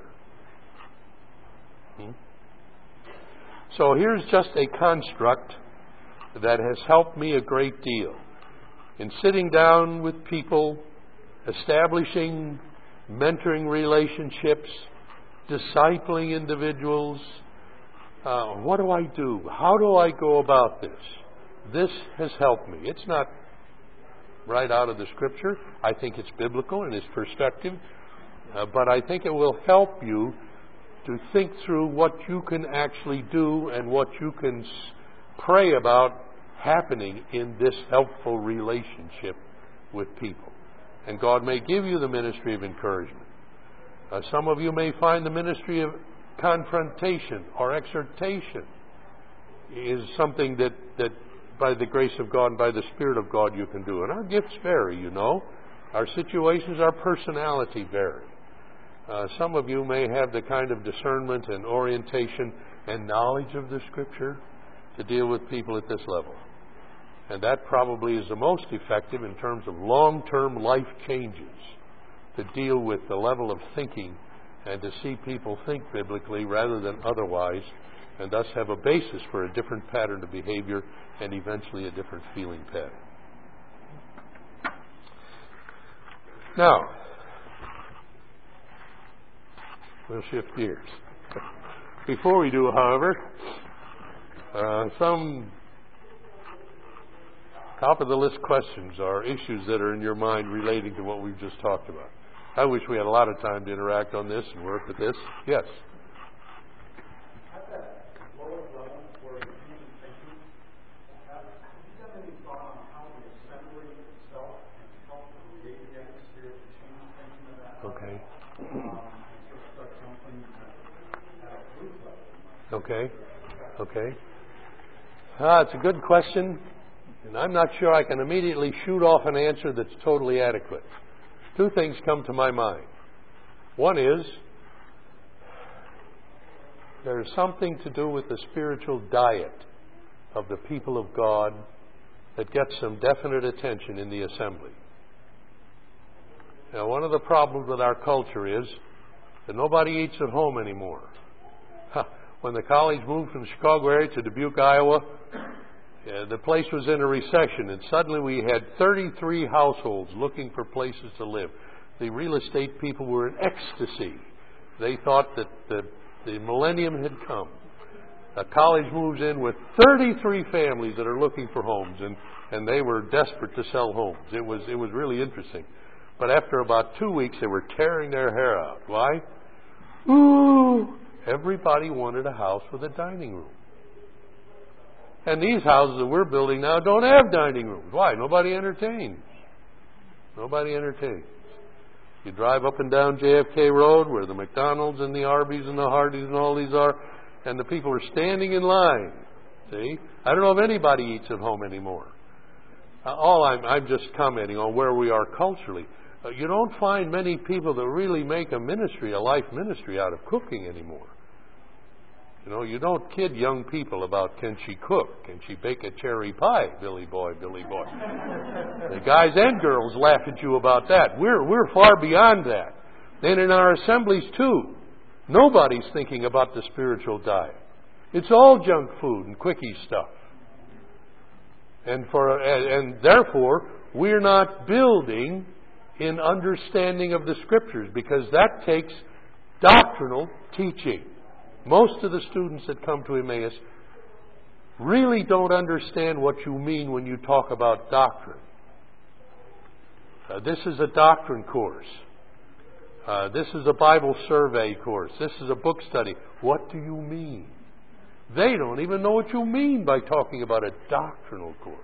Hmm? So here's just a construct that has helped me a great deal in sitting down with people, establishing mentoring relationships, discipling individuals. Uh, what do I do? How do I go about this? This has helped me. It's not right out of the Scripture. I think it's biblical in its perspective. Uh, but I think it will help you to think through what you can actually do and what you can pray about happening in this helpful relationship with people. And God may give you the ministry of encouragement. Uh, some of you may find the ministry of confrontation or exhortation is something that, that by the grace of God and by the Spirit of God you can do. And our gifts vary, you know. Our situations, our personality vary. Uh, some of you may have the kind of discernment and orientation and knowledge of the Scripture to deal with people at this level. And that probably is the most effective in terms of long-term life changes, to deal with the level of thinking and to see people think biblically rather than otherwise, and thus have a basis for a different pattern of behavior and eventually a different feeling pattern. Now, we'll shift gears. Before we do, however, uh, some top-of-the-list questions or issues that are in your mind relating to what we've just talked about. I wish we had a lot of time to interact on this and work with this. Yes? At that lower level where you're human thinking, have you got any thought on how the assembly itself can help create the atmosphere to change thinking at that level? Okay. Um, and sort of start something at a group level? Okay. Okay. Ah, it's a good question, and I'm not sure I can immediately shoot off an answer that's totally adequate. Two things come to my mind. One is, there's something to do with the spiritual diet of the people of God that gets some definite attention in the assembly. Now, one of the problems with our culture is that nobody eats at home anymore. When the college moved from the Chicago area to Dubuque, Iowa, uh, the place was in a recession, and suddenly we had thirty-three households looking for places to live. The real estate people were in ecstasy. They thought that the, the millennium had come. A college moves in with thirty-three families that are looking for homes, and, and they were desperate to sell homes. It was, it was really interesting. But after about two weeks, they were tearing their hair out. Why? Ooh! Everybody wanted a house with a dining room. And these houses that we're building now don't have dining rooms. Why? Nobody entertains. Nobody entertains. You drive up and down J F K Road where the McDonald's and the Arby's and the Hardee's and all these are, and the people are standing in line. See? I don't know if anybody eats at home anymore. Uh, all I'm, I'm just commenting on where we are culturally. Uh, you don't find many people that really make a ministry, a life ministry out of cooking anymore. You know, you don't kid young people about, can she cook? Can she bake a cherry pie? Billy boy, Billy boy. The guys and girls laugh at you about that. We're, we're far beyond that. And in our assemblies too, nobody's thinking about the spiritual diet. It's all junk food and quickie stuff. And for and, and therefore, we're not building in understanding of the Scriptures, because that takes doctrinal teaching. Most of the students that come to Emmaus really don't understand what you mean when you talk about doctrine. Uh, this is a doctrine course. Uh, this is a Bible survey course. This is a book study. What do you mean? They don't even know what you mean by talking about a doctrinal course.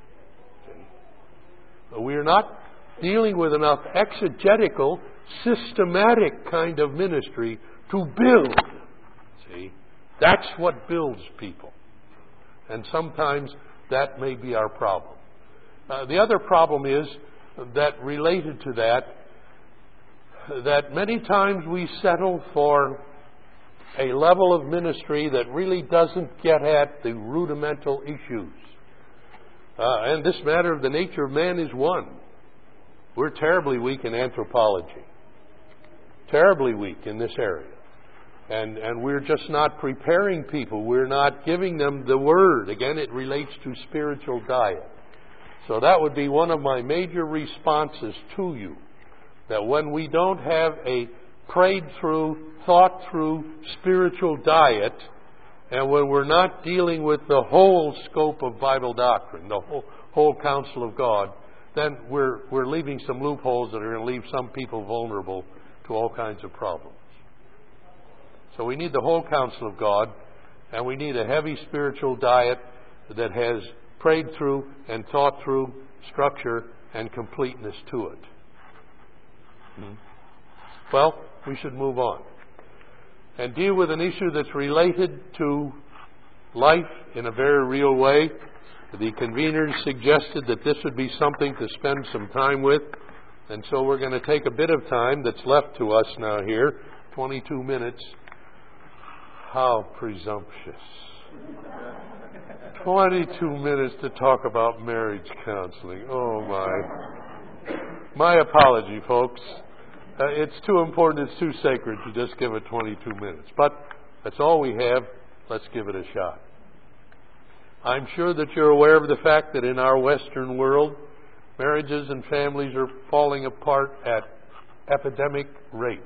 See? We are not dealing with enough exegetical, systematic kind of ministry to build. See? That's what builds people. And sometimes that may be our problem. Uh, the other problem is that related to that, that many times we settle for a level of ministry that really doesn't get at the rudimental issues. Uh, and this matter of the nature of man is one. We're terribly weak in anthropology. Terribly weak in this area. And, and we're just not preparing people. We're not giving them the Word. Again, it relates to spiritual diet. So that would be one of my major responses to you. That when we don't have a prayed through, thought through spiritual diet, and when we're not dealing with the whole scope of Bible doctrine, the whole, whole counsel of God, then we're, we're leaving some loopholes that are going to leave some people vulnerable to all kinds of problems. So we need the whole counsel of God, and we need a heavy spiritual diet that has prayed through and thought through structure and completeness to it. Hmm. Well, we should move on and deal with an issue that's related to life in a very real way. The conveners suggested that this would be something to spend some time with, and so we're going to take a bit of time that's left to us now here, twenty-two minutes. How presumptuous. twenty-two minutes to talk about marriage counseling. Oh, my. My apology, folks. Uh, it's too important, it's too sacred to just give it twenty-two minutes. But that's all we have. Let's give it a shot. I'm sure that you're aware of the fact that in our Western world, marriages and families are falling apart at epidemic rates.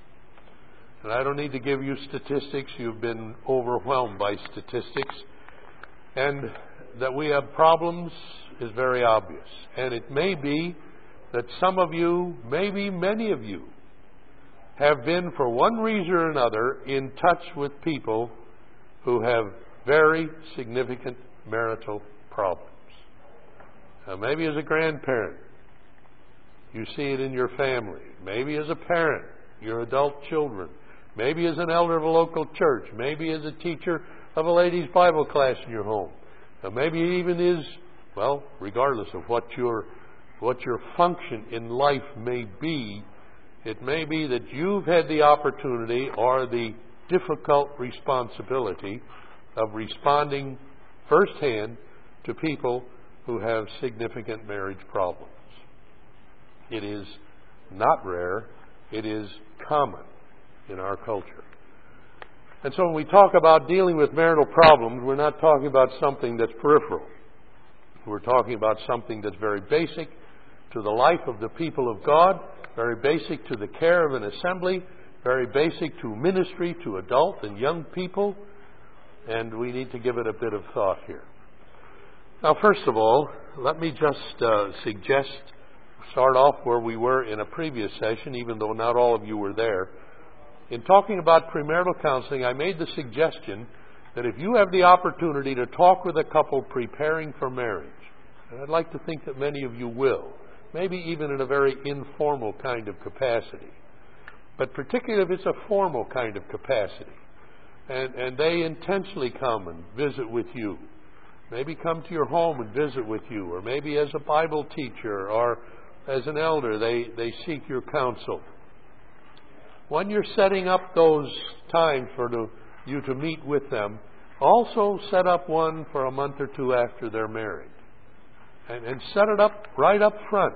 And I don't need to give you statistics. You've been overwhelmed by statistics. And that we have problems is very obvious. And it may be that some of you, maybe many of you, have been for one reason or another in touch with people who have very significant marital problems. Now, maybe as a grandparent, you see it in your family. Maybe as a parent, your adult children. Maybe as an elder of a local church. Maybe as a teacher of a ladies' Bible class in your home. Now, maybe it even is, well, regardless of what your what your function in life may be, it may be that you've had the opportunity or the difficult responsibility of responding firsthand to people who have significant marriage problems. It is not rare, it is common in our culture. And so when we talk about dealing with marital problems, we're not talking about something that's peripheral. We're talking about something that's very basic to the life of the people of God, very basic to the care of an assembly, very basic to ministry to adult and young people, and we need to give it a bit of thought here. Now, first of all, let me just uh, suggest, start off where we were in a previous session, even though not all of you were there. In talking about premarital counseling, I made the suggestion that if you have the opportunity to talk with a couple preparing for marriage, and I'd like to think that many of you will, maybe even in a very informal kind of capacity, but particularly if it's a formal kind of capacity, and, and they intentionally come and visit with you, maybe come to your home and visit with you, or maybe as a Bible teacher or as an elder, they, they seek your counsel. When you're setting up those times for to, you to meet with them, also set up one for a month or two after they're married. And, and set it up right up front,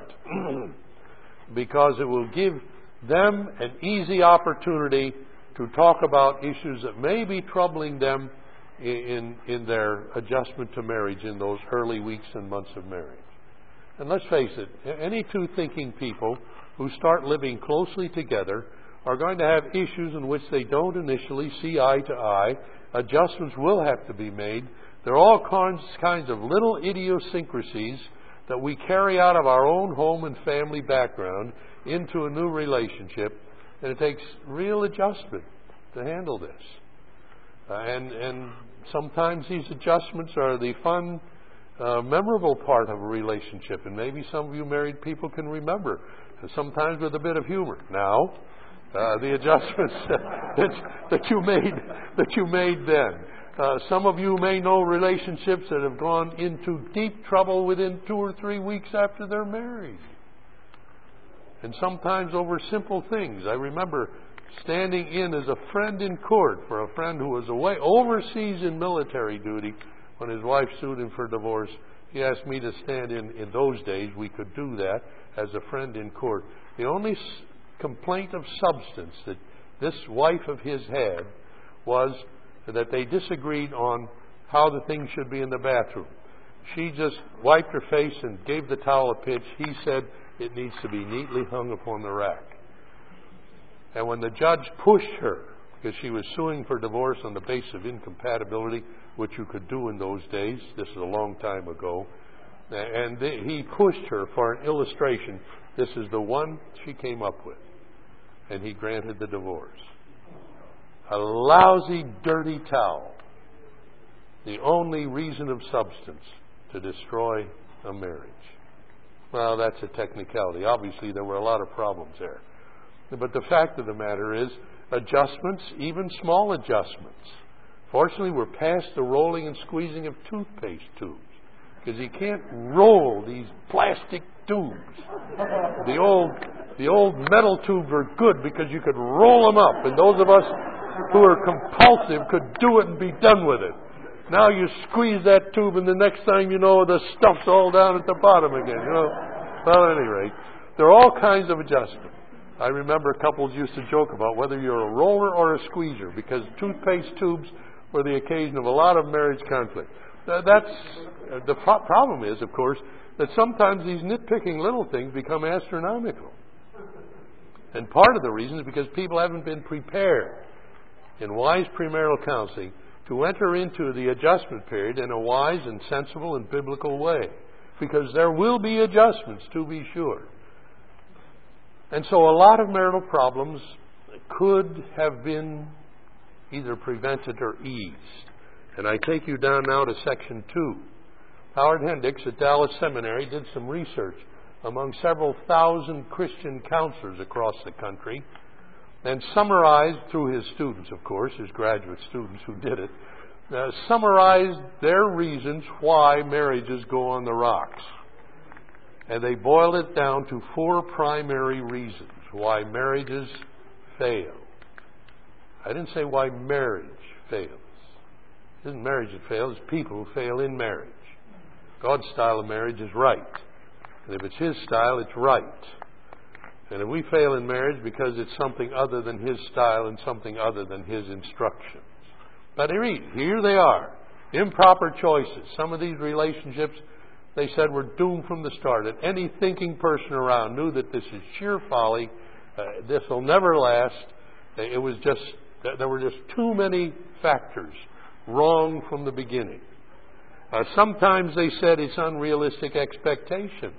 because it will give them an easy opportunity to talk about issues that may be troubling them in, in their adjustment to marriage in those early weeks and months of marriage. And let's face it, any two thinking people who start living closely together are going to have issues in which they don't initially see eye to eye. Adjustments will have to be made. There are all kinds, kinds of little idiosyncrasies that we carry out of our own home and family background into a new relationship, and it takes real adjustment to handle this. Uh, and, and sometimes these adjustments are the fun, uh, memorable part of a relationship, and maybe some of you married people can remember, sometimes with a bit of humor. Now, uh, the adjustments that, that you made that you made then. Uh, some of you may know relationships that have gone into deep trouble within two or three weeks after they're married. And sometimes over simple things. I remember standing in as a friend in court for a friend who was away overseas in military duty when his wife sued him for divorce. He asked me to stand in. In those days, we could do that as a friend in court. The only s- complaint of substance that this wife of his had was that they disagreed on how the things should be in the bathroom. She just wiped her face and gave the towel a pinch. He said it needs to be neatly hung upon the rack. And when the judge pushed her, because she was suing for divorce on the basis of incompatibility, which you could do in those days, this is a long time ago, and they, he pushed her for an illustration. This is the one she came up with. And he granted the divorce. A lousy, dirty towel. The only reason of substance to destroy a marriage. Well, that's a technicality. Obviously, there were a lot of problems there. But the fact of the matter is, adjustments, even small adjustments. Fortunately, we're past the rolling and squeezing of toothpaste tubes. Because you can't roll these plastic tubes. The old, the old metal tubes were good because you could roll them up. And those of us who are compulsive could do it and be done with it. Now you squeeze that tube and the next time you know the stuff's all down at the bottom again. You know. Well, at any rate, there are all kinds of adjustments. I remember couples used to joke about whether you're a roller or a squeezer because toothpaste tubes were the occasion of a lot of marriage conflict. That's the problem is, of course, that sometimes these nitpicking little things become astronomical. And part of the reason is because people haven't been prepared in wise premarital counseling to enter into the adjustment period in a wise and sensible and biblical way. Because there will be adjustments, to be sure. And so a lot of marital problems could have been either prevented or eased. And I take you down now to section two. Howard Hendricks at Dallas Seminary did some research among several thousand Christian counselors across the country and summarized through his students, of course, his graduate students who did it, uh, summarized their reasons why marriages go on the rocks. And they boiled it down to four primary reasons why marriages fail. I didn't say why marriage fails. It isn't marriage that fails, it's people who fail in marriage. God's style of marriage is right. And if it's His style, it's right. And if we fail in marriage because it's something other than His style and something other than His instructions. But here they are. Improper choices. Some of these relationships, they said, were doomed from the start. And any thinking person around knew that this is sheer folly. Uh, this will never last. It was just, there were just too many factors wrong from the beginning. Uh, sometimes they said it's unrealistic expectations.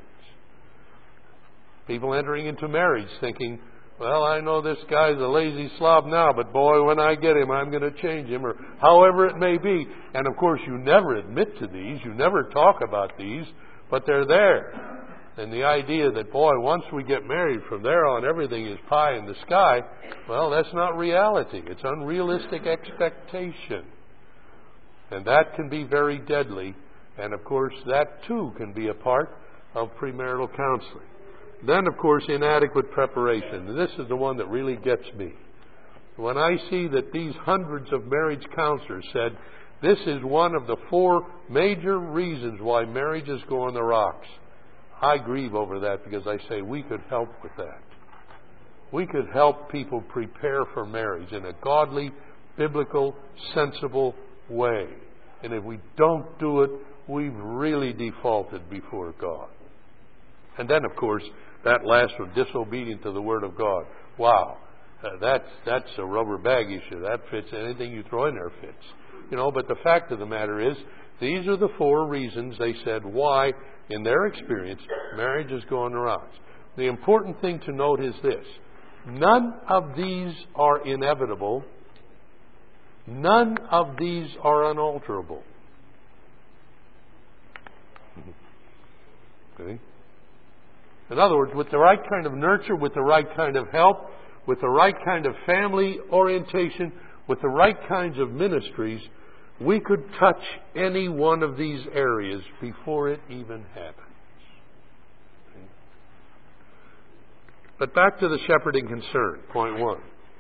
People entering into marriage thinking, well, I know this guy's a lazy slob now, but boy, when I get him, I'm going to change him, or however it may be. And of course, you never admit to these, you never talk about these, but they're there. And the idea that, boy, once we get married, from there on, everything is pie in the sky, well, that's not reality. It's unrealistic expectation. And that can be very deadly. And of course, that too can be a part of premarital counseling. Then, of course, inadequate preparation. And this is the one that really gets me. When I see that these hundreds of marriage counselors said, this is one of the four major reasons why marriages go on the rocks, I grieve over that because I say we could help with that. We could help people prepare for marriage in a godly, biblical, sensible way. And if we don't do it, we've really defaulted before God. And then, of course, that last one, disobedient to the Word of God. Wow, uh, that's that's a rubber bag issue. That fits anything you throw in there fits. You know, but the fact of the matter is, these are the four reasons they said why, in their experience, marriage is going to rise. The important thing to note is this: none of these are inevitable. None of these are unalterable. Okay. In other words, with the right kind of nurture, with the right kind of help, with the right kind of family orientation, with the right kinds of ministries, we could touch any one of these areas before it even happens. Okay. But back to the shepherding concern, point one.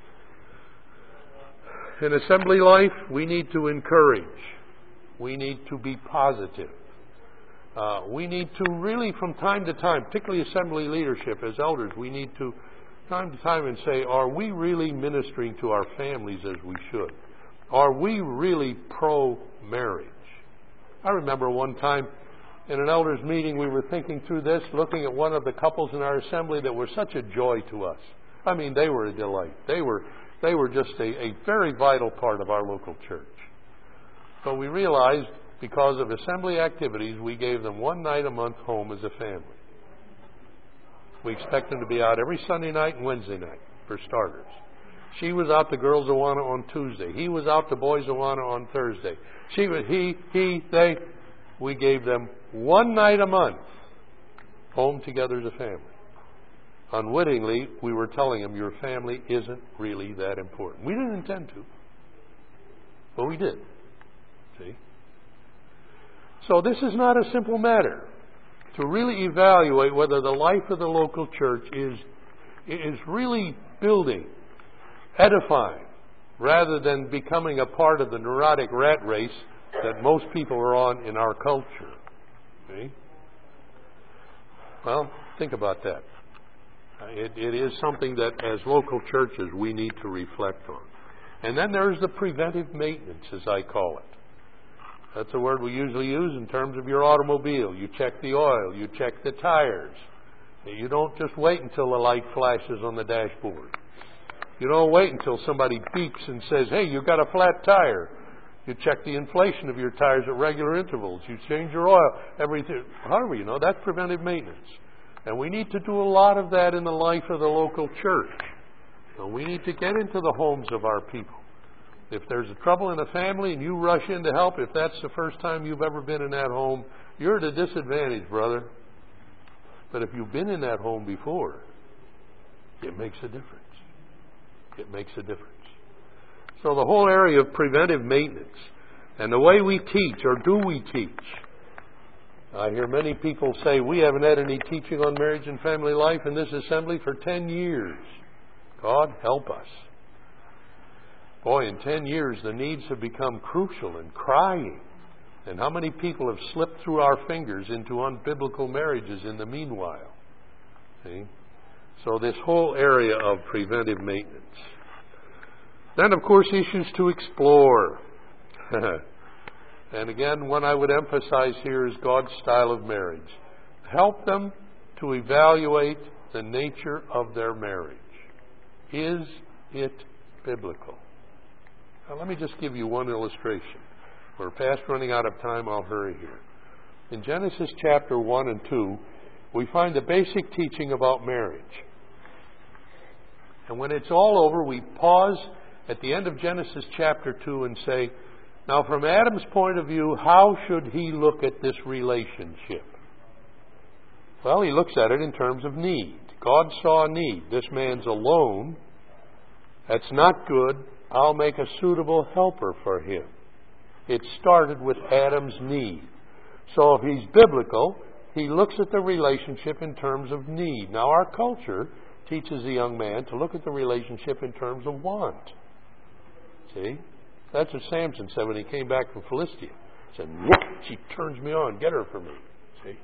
In assembly life, we need to encourage. We need to be positive. Uh, we need to really, from time to time, particularly assembly leadership as elders, we need to, time to time, and say, are we really ministering to our families as we should? Are we really pro-marriage? I remember one time in an elders meeting, we were thinking through this, looking at one of the couples in our assembly that were such a joy to us. I mean, they were a delight. They were they were just a, a very vital part of our local church. But we realized, because of assembly activities, we gave them one night a month home as a family. We expect them to be out every Sunday night and Wednesday night, for starters. She was out to Girls Awana on Tuesday. He was out to Boys Awana on Thursday. She was, he, he, they. We gave them one night a month home together as a family. Unwittingly, we were telling them, your family isn't really that important. We didn't intend to, but we did. See? So this is not a simple matter. To really evaluate whether the life of the local church is, is really building, edifying, rather than becoming a part of the neurotic rat race that most people are on in our culture. See? Well, think about that. It, it is something that as local churches we need to reflect on. And then there's the preventive maintenance, as I call it. That's a word we usually use in terms of your automobile. You check the oil, you check the tires. You don't just wait until the light flashes on the dashboard. You don't wait until somebody beeps and says, hey, you've got a flat tire. You check the inflation of your tires at regular intervals. You change your oil every, however, you know, that's preventive maintenance. And we need to do a lot of that in the life of the local church. So we need to get into the homes of our people. If there's a trouble in a family and you rush in to help, if that's the first time you've ever been in that home, you're at a disadvantage, brother. But if you've been in that home before, it makes a difference. It makes a difference. So the whole area of preventive maintenance and the way we teach, or do we teach? I hear many people say, we haven't had any teaching on marriage and family life in this assembly for ten years. God help us. Boy, in ten years, the needs have become crucial and crying. And how many people have slipped through our fingers into unbiblical marriages in the meanwhile? See? So this whole area of preventive maintenance. Then, of course, issues to explore. And again, one I would emphasize here is God's style of marriage. Help them to evaluate the nature of their marriage. Is it biblical? Now, let me just give you one illustration. We're past running out of time. I'll hurry here. In Genesis chapter one and two, we find the basic teaching about marriage. And when it's all over, we pause at the end of Genesis chapter two and say, now from Adam's point of view, how should he look at this relationship? Well, he looks at it in terms of need. God saw a need. This man's alone. That's not good. I'll make a suitable helper for him. It started with Adam's need. So if he's biblical, he looks at the relationship in terms of need. Now our culture teaches the young man to look at the relationship in terms of want. See? That's what Samson said when he came back from Philistia. He said, look, she turns me on. Get her for me. See?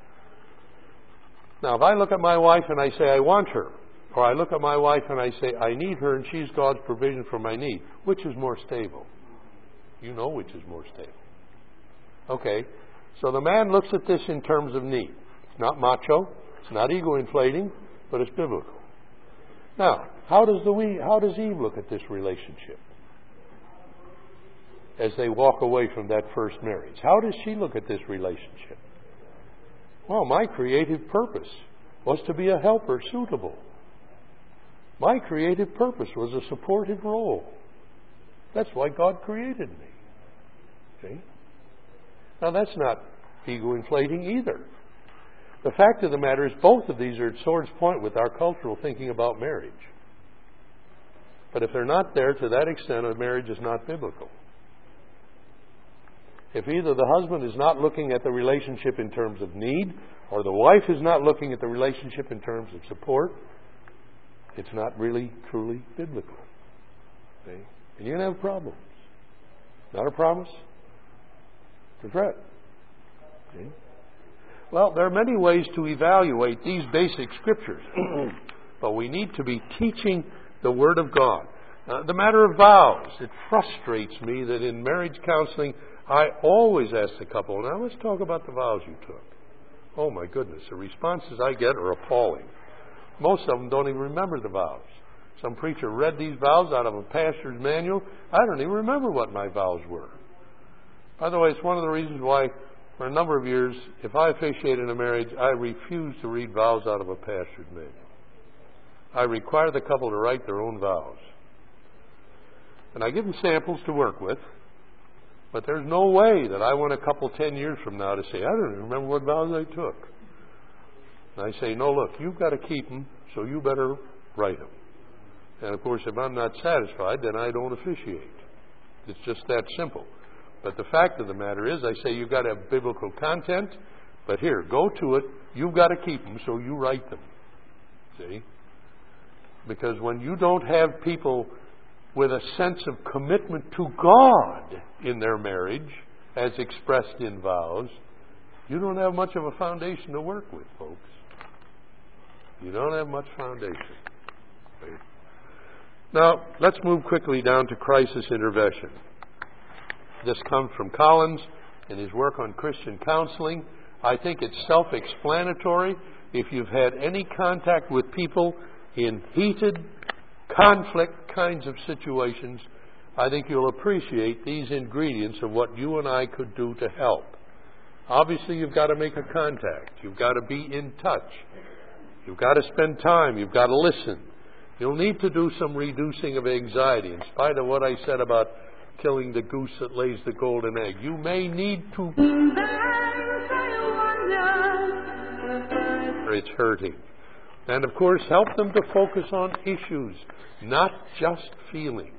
Now, if I look at my wife and I say, I want her, or I look at my wife and I say, I need her and she's God's provision for my need, which is more stable? You know which is more stable. Okay, so the man looks at this in terms of need. It's not macho. It's not ego inflating, but it's biblical. Now, how does the we, how does Eve look at this relationship as they walk away from that first marriage? How does she look at this relationship? Well, my creative purpose was to be a helper suitable. My creative purpose was a supportive role. That's why God created me. See? Now, that's not ego inflating either. The fact of the matter is both of these are at sword's point with our cultural thinking about marriage. But if they're not there to that extent, a marriage is not biblical. If either the husband is not looking at the relationship in terms of need, or the wife is not looking at the relationship in terms of support, it's not really, truly biblical. See? And you're going to have problems. Not a promise to fret. See? Well, there are many ways to evaluate these basic scriptures, but we need to be teaching the Word of God. Uh, the matter of vows, it frustrates me that in marriage counseling, I always ask the couple, now let's talk about the vows you took. Oh my goodness, the responses I get are appalling. Most of them don't even remember the vows. Some preacher read these vows out of a pastor's manual. I don't even remember what my vows were. By the way, it's one of the reasons why for a number of years, if I officiate in a marriage, I refuse to read vows out of a pastor's manual. I require the couple to write their own vows. And I give them samples to work with, but there's no way that I want a couple ten years from now to say, I don't even remember what vows I took. And I say, no, look, you've got to keep them, so you better write them. And of course, if I'm not satisfied, then I don't officiate. It's just that simple. But the fact of the matter is, I say you've got to have biblical content, but here, go to it. You've got to keep them, so you write them. See? Because when you don't have people with a sense of commitment to God in their marriage, as expressed in vows, you don't have much of a foundation to work with, folks. You don't have much foundation. See? Now, let's move quickly down to crisis intervention. This comes from Collins in his work on Christian counseling. I think it's self-explanatory. If you've had any contact with people in heated conflict kinds of situations, I think you'll appreciate these ingredients of what you and I could do to help. Obviously, you've got to make a contact. You've got to be in touch. You've got to spend time. You've got to listen. You'll need to do some reducing of anxiety. In spite of what I said about killing the goose that lays the golden egg, you may need to. It's hurting. And of course, help them to focus on issues, not just feelings.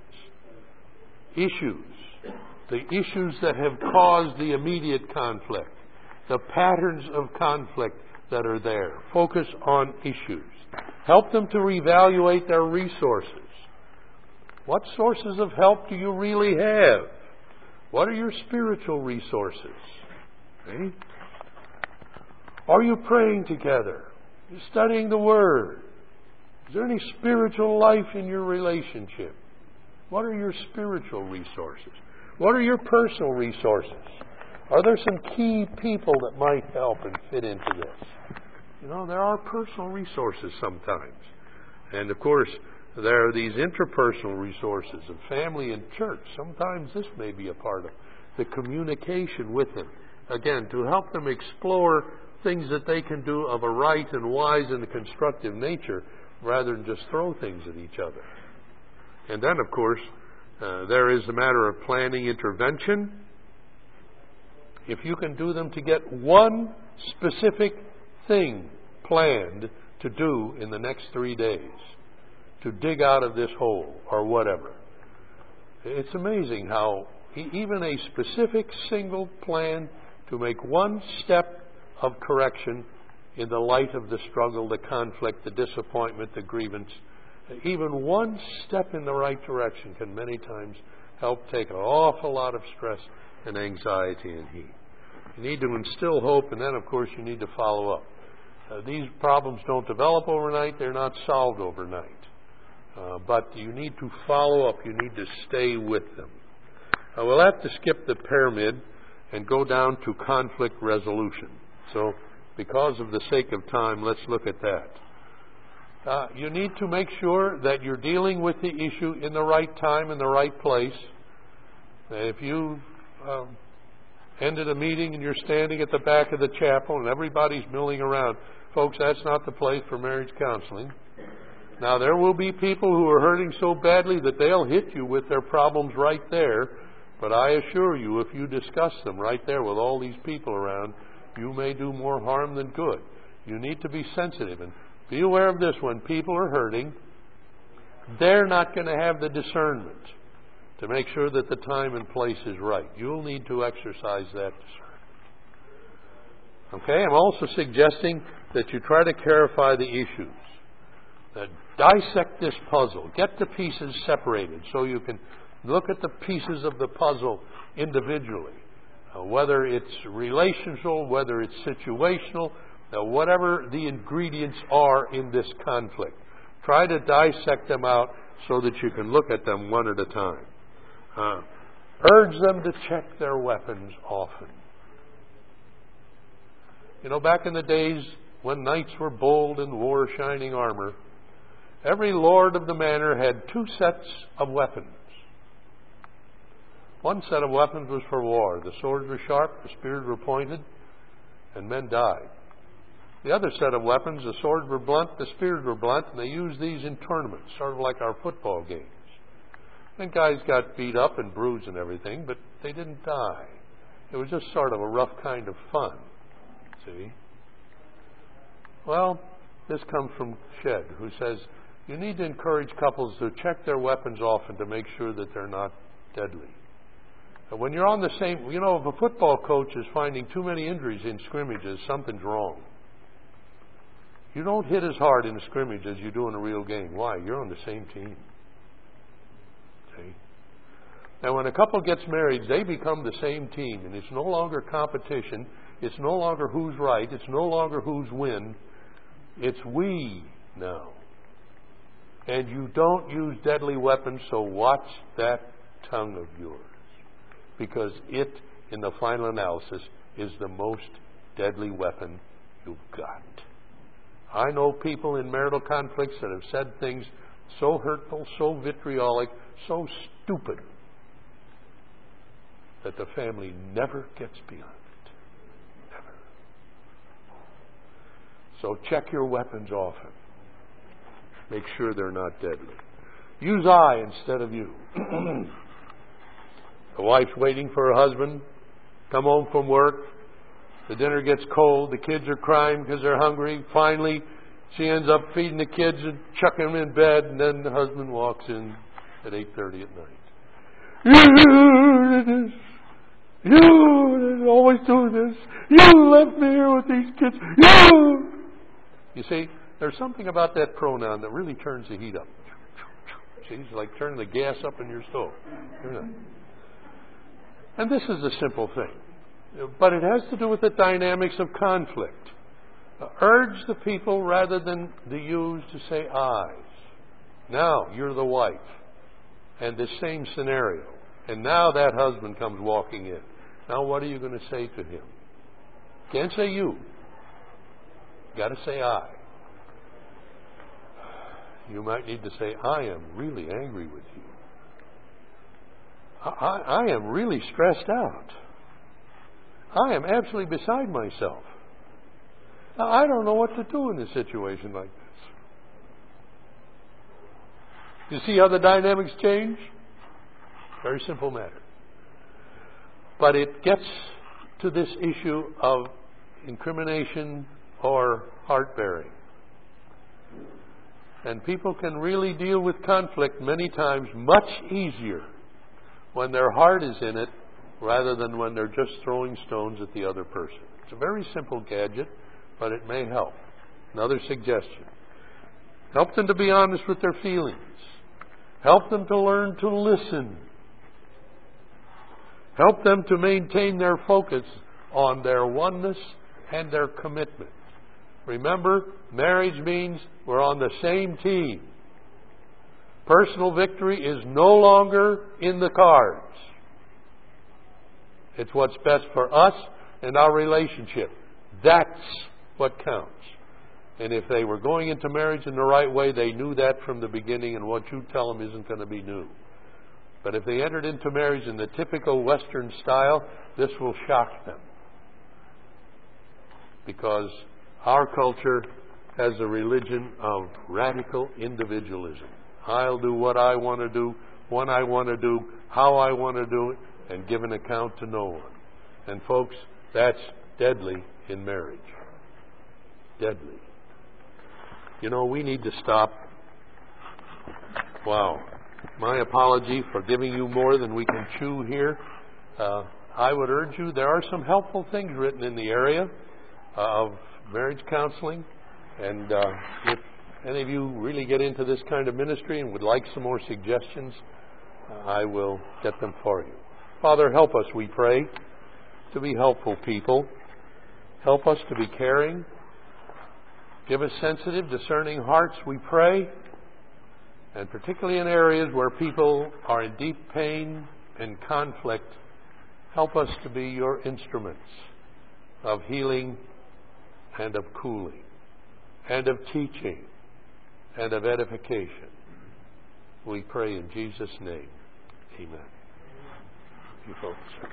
Issues. The issues that have caused the immediate conflict. The patterns of conflict that are there. Focus on issues. Help them to reevaluate their resources. What sources of help do you really have? What are your spiritual resources? Okay? Are you praying together? Are you studying the Word? Is there any spiritual life in your relationship? What are your spiritual resources? What are your personal resources? Are there some key people that might help and fit into this? You know, there are personal resources sometimes. And of course, there are these interpersonal resources of family and church. Sometimes this may be a part of the communication with them. Again, to help them explore things that they can do of a right and wise and constructive nature rather than just throw things at each other. And then, of course, uh, there is the matter of planning intervention. If you can do them to get one specific thing planned to do in the next three days, to dig out of this hole or whatever. It's amazing how even a specific single plan to make one step of correction in the light of the struggle, the conflict, the disappointment, the grievance, even one step in the right direction can many times help take an awful lot of stress and anxiety and heat. You need to instill hope, and then, of course, you need to follow up. Uh, these problems don't develop overnight. They're not solved overnight. Uh, but you need to follow up. You need to stay with them. Uh, we'll have to skip the pyramid and go down to conflict resolution. So because of the sake of time, let's look at that. Uh, you need to make sure that you're dealing with the issue in the right time, in the right place. If you um, ended a meeting and you're standing at the back of the chapel and everybody's milling around, folks, that's not the place for marriage counseling. Now, there will be people who are hurting so badly that they'll hit you with their problems right there. But I assure you, if you discuss them right there with all these people around, you may do more harm than good. You need to be sensitive. And be aware of this: when people are hurting, they're not going to have the discernment to make sure that the time and place is right. You'll need to exercise that discernment. Okay, I'm also suggesting that you try to clarify the issues. Uh, dissect this puzzle. Get the pieces separated so you can look at the pieces of the puzzle individually. Uh, whether it's relational, whether it's situational, uh, whatever the ingredients are in this conflict. Try to dissect them out so that you can look at them one at a time. Uh, urge them to check their weapons often. You know, back in the days when knights were bold and wore shining armor, every lord of the manor had two sets of weapons. One set of weapons was for war. The swords were sharp, the spears were pointed, and men died. The other set of weapons, the swords were blunt, the spears were blunt, and they used these in tournaments, sort of like our football games. And guys got beat up and bruised and everything, but they didn't die. It was just sort of a rough kind of fun, see? Well, this comes from Shedd, who says, you need to encourage couples to check their weapons often to make sure that they're not deadly. When you're on the same, you know, if a football coach is finding too many injuries in scrimmages, something's wrong. You don't hit as hard in a scrimmage as you do in a real game. Why? You're on the same team. See? Now, when a couple gets married, they become the same team, and it's no longer competition. It's no longer who's right. It's no longer who's win. It's we now. And you don't use deadly weapons, so watch that tongue of yours. Because it, in the final analysis, is the most deadly weapon you've got. I know people in marital conflicts that have said things so hurtful, so vitriolic, so stupid, that the family never gets beyond it. Never. So check your weapons often. Make sure they're not deadly. Use I instead of you. The wife's waiting for her husband, come home from work. The dinner gets cold. The kids are crying because they're hungry. Finally, she ends up feeding the kids and chucking them in bed. And then the husband walks in at eight thirty at night. You did this. You always do this. You left me here with these kids. You. You see, there's something about that pronoun that really turns the heat up. See, it's like turning the gas up in your stove. And this is a simple thing, but it has to do with the dynamics of conflict. Uh, urge the people rather than the yous to say I's. Now you're the wife, and the same scenario. And now that husband comes walking in. Now what are you going to say to him? Can't say you. Got to say I. You might need to say, I am really angry with you. I, I am really stressed out. I am absolutely beside myself. I don't know what to do in a situation like this. You see how the dynamics change? Very simple matter. But it gets to this issue of incrimination or heart-bearing. And people can really deal with conflict many times much easier when their heart is in it rather than when they're just throwing stones at the other person. It's a very simple gadget, but it may help. Another suggestion. Help them to be honest with their feelings. Help them to learn to listen. Help them to maintain their focus on their oneness and their commitment. Remember, marriage means we're on the same team. Personal victory is no longer in the cards. It's what's best for us and our relationship. That's what counts. And if they were going into marriage in the right way, they knew that from the beginning, and what you tell them isn't going to be new. But if they entered into marriage in the typical Western style, this will shock them. Because our culture has a religion of radical individualism. I'll do what I want to do, when I want to do, how I want to do it, and give an account to no one. And folks, that's deadly in marriage. Deadly. You know, we need to stop. Wow. My apology for giving you more than we can chew here. Uh, I would urge you, there are some helpful things written in the area of marriage counseling. And uh, if any of you really get into this kind of ministry and would like some more suggestions, uh, I will get them for you. Father, help us, we pray, to be helpful people. Help us to be caring. Give us sensitive, discerning hearts, we pray, and particularly in areas where people are in deep pain and conflict, help us to be your instruments of healing and of cooling and of teaching and of edification. We pray in Jesus' name. Amen. You folks.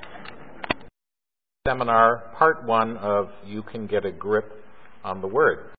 Seminar, part one of You Can Get a Grip on the Word.